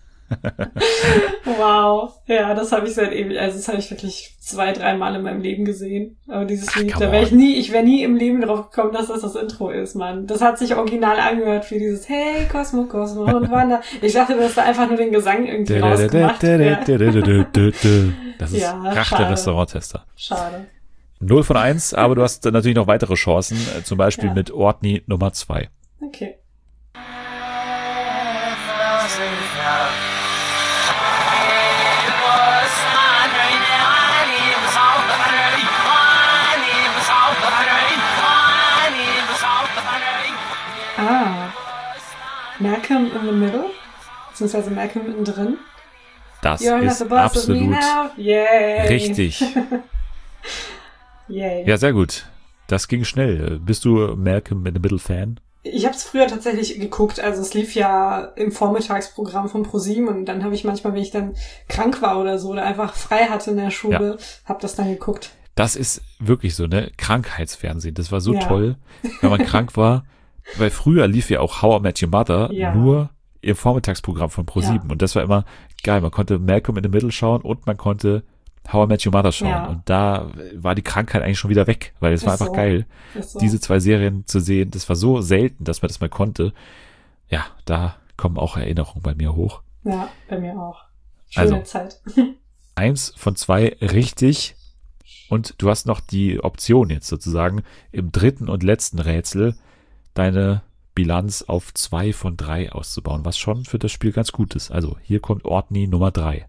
Wow. Ja, das habe ich seit ewig, also das habe ich wirklich 2-3 Mal in meinem Leben gesehen. Aber dieses Lied, come da wäre on. ich wäre nie im Leben drauf gekommen, dass das Intro ist, Mann. Das hat sich original angehört wie dieses Hey, Cosmo, Cosmo und Wanda. Ich dachte, dass da einfach nur den Gesang irgendwie rausgemacht wird. Das ist Ja, Rach der schade. Restauranttester. Schade. 0 von 1, aber du hast natürlich noch weitere Chancen, zum Beispiel Ja. mit Ortney Nummer 2. Okay. Ah. Malcolm in the Middle? Beziehungsweise Malcolm mittendrin? Das You're not ist the boss of me absolut now? Yay. richtig. Yay. Ja, sehr gut. Das ging schnell. Bist du Malcolm in the Middle Fan? Ich habe es früher tatsächlich geguckt, also es lief ja im Vormittagsprogramm von ProSieben und dann habe ich manchmal, wenn ich dann krank war oder so oder einfach frei hatte in der Schule, habe das dann geguckt. Das ist wirklich so, ne? Krankheitsfernsehen. Das war so Ja. toll, wenn man krank war. Weil früher lief ja auch How I Met Your Mother Ja. nur im Vormittagsprogramm von ProSieben. Ja. Und das war immer geil. Man konnte Malcolm in the Middle schauen und man konnte How I Met Your Mother schauen. Ja. Und da war die Krankheit eigentlich schon wieder weg, weil es war Ist einfach so. geil, Ist so. diese 2 Serien zu sehen. Das war so selten, dass man das mal konnte. Ja, da kommen auch Erinnerungen bei mir hoch. Ja, bei mir auch. Schöne Also. Zeit. 1 von 2 richtig. Und du hast noch die Option jetzt sozusagen im 3. und letzten Rätsel deine Bilanz auf 2 von 3 auszubauen, was schon für das Spiel ganz gut ist. Also hier kommt Ortney Nummer 3.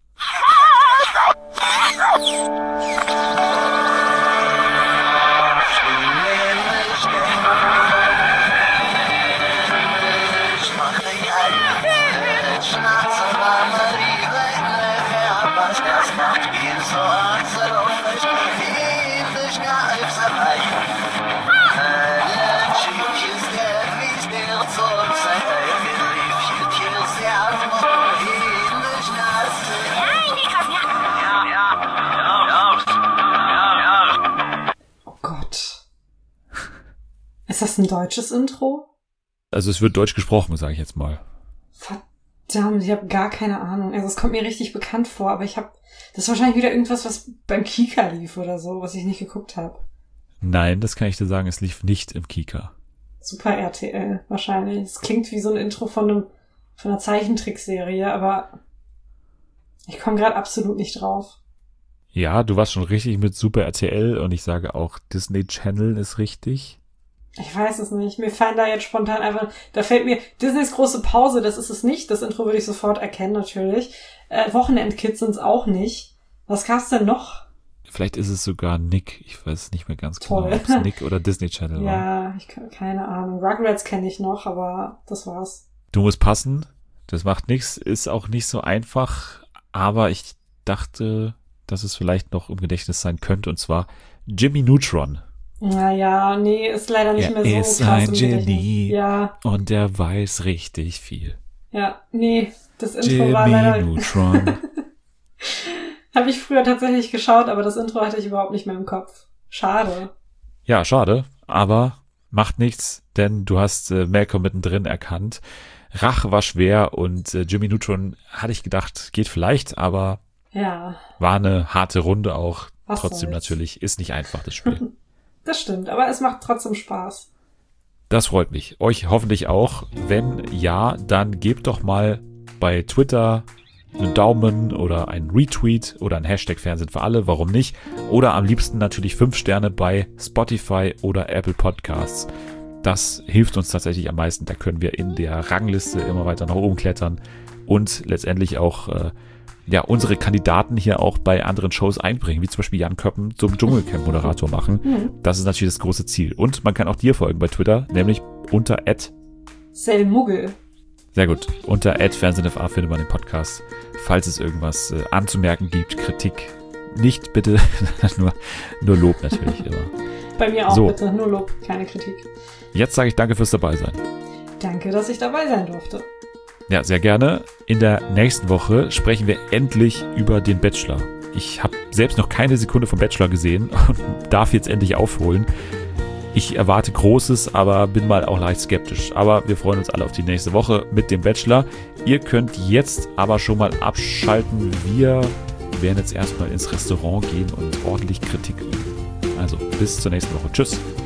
Oh Gott. Ist das ein deutsches Intro? Also es wird deutsch gesprochen, sage ich jetzt mal. Verdammt, ich habe gar keine Ahnung. Also es kommt mir richtig bekannt vor, aber das ist wahrscheinlich wieder irgendwas, was beim Kika lief oder so, was ich nicht geguckt habe. Nein, das kann ich dir sagen, es lief nicht im Kika. Super RTL wahrscheinlich. Es klingt wie so ein Intro von einer Zeichentrickserie, aber ich komme gerade absolut nicht drauf. Ja, du warst schon richtig mit Super RTL und ich sage auch Disney Channel ist richtig. Ich weiß es nicht. Mir fallen da jetzt spontan einfach, da fällt mir Disneys große Pause, das ist es nicht. Das Intro würde ich sofort erkennen natürlich. Wochenendkids sind es auch nicht. Was gab's denn noch? Vielleicht ist es sogar Nick. Ich weiß nicht mehr ganz Toll. genau, ob es Nick oder Disney Channel war. Ja, keine Ahnung. Rugrats kenne ich noch, aber das war's. Du musst passen. Das macht nichts. Ist auch nicht so einfach. Aber ich dachte, dass es vielleicht noch im Gedächtnis sein könnte. Und zwar Jimmy Neutron. Naja, nee, ist leider nicht Er mehr so ist krass ein im Gedächtnis. Genie. Ja, Und er weiß richtig viel. ja, nee, das Intro Jimmy war leider... Neutron. Habe ich früher tatsächlich geschaut, aber das Intro hatte ich überhaupt nicht mehr im Kopf. Schade. Ja, schade. Aber macht nichts, denn du hast Malcolm mittendrin erkannt. Rache war schwer und Jimmy Neutron hatte ich gedacht, geht vielleicht, aber Ja, war eine harte Runde auch. Was Trotzdem soll's. natürlich, ist nicht einfach das Spiel. das stimmt, aber es macht trotzdem Spaß. Das freut mich. Euch hoffentlich auch. Wenn ja, dann gebt doch mal bei Twitter einen Daumen oder einen Retweet oder ein Hashtag Fernsehen für alle. Warum nicht? Oder am liebsten natürlich 5 Sterne bei Spotify oder Apple Podcasts. Das hilft uns tatsächlich am meisten. Da können wir in der Rangliste immer weiter nach oben klettern und letztendlich auch unsere Kandidaten hier auch bei anderen Shows einbringen, wie zum Beispiel Jan Köppen zum Dschungelcamp-Moderator machen. Das ist natürlich das große Ziel. Und man kann auch dir folgen bei Twitter, nämlich unter Selmuggel. Sehr gut. Unter @FernsehenFA findet man den Podcast. Falls es irgendwas anzumerken gibt, Kritik, nicht bitte, nur Lob natürlich immer. Bei mir auch So. bitte, nur Lob, keine Kritik. Jetzt sage ich danke fürs Dabeisein. Danke, dass ich dabei sein durfte. Ja, sehr gerne. In der nächsten Woche sprechen wir endlich über den Bachelor. Ich habe selbst noch keine Sekunde vom Bachelor gesehen und darf jetzt endlich aufholen. Ich erwarte Großes, aber bin mal auch leicht skeptisch. Aber wir freuen uns alle auf die nächste Woche mit dem Bachelor. Ihr könnt jetzt aber schon mal abschalten. Wir werden jetzt erstmal ins Restaurant gehen und ordentlich Kritik üben. Also bis zur nächsten Woche. Tschüss.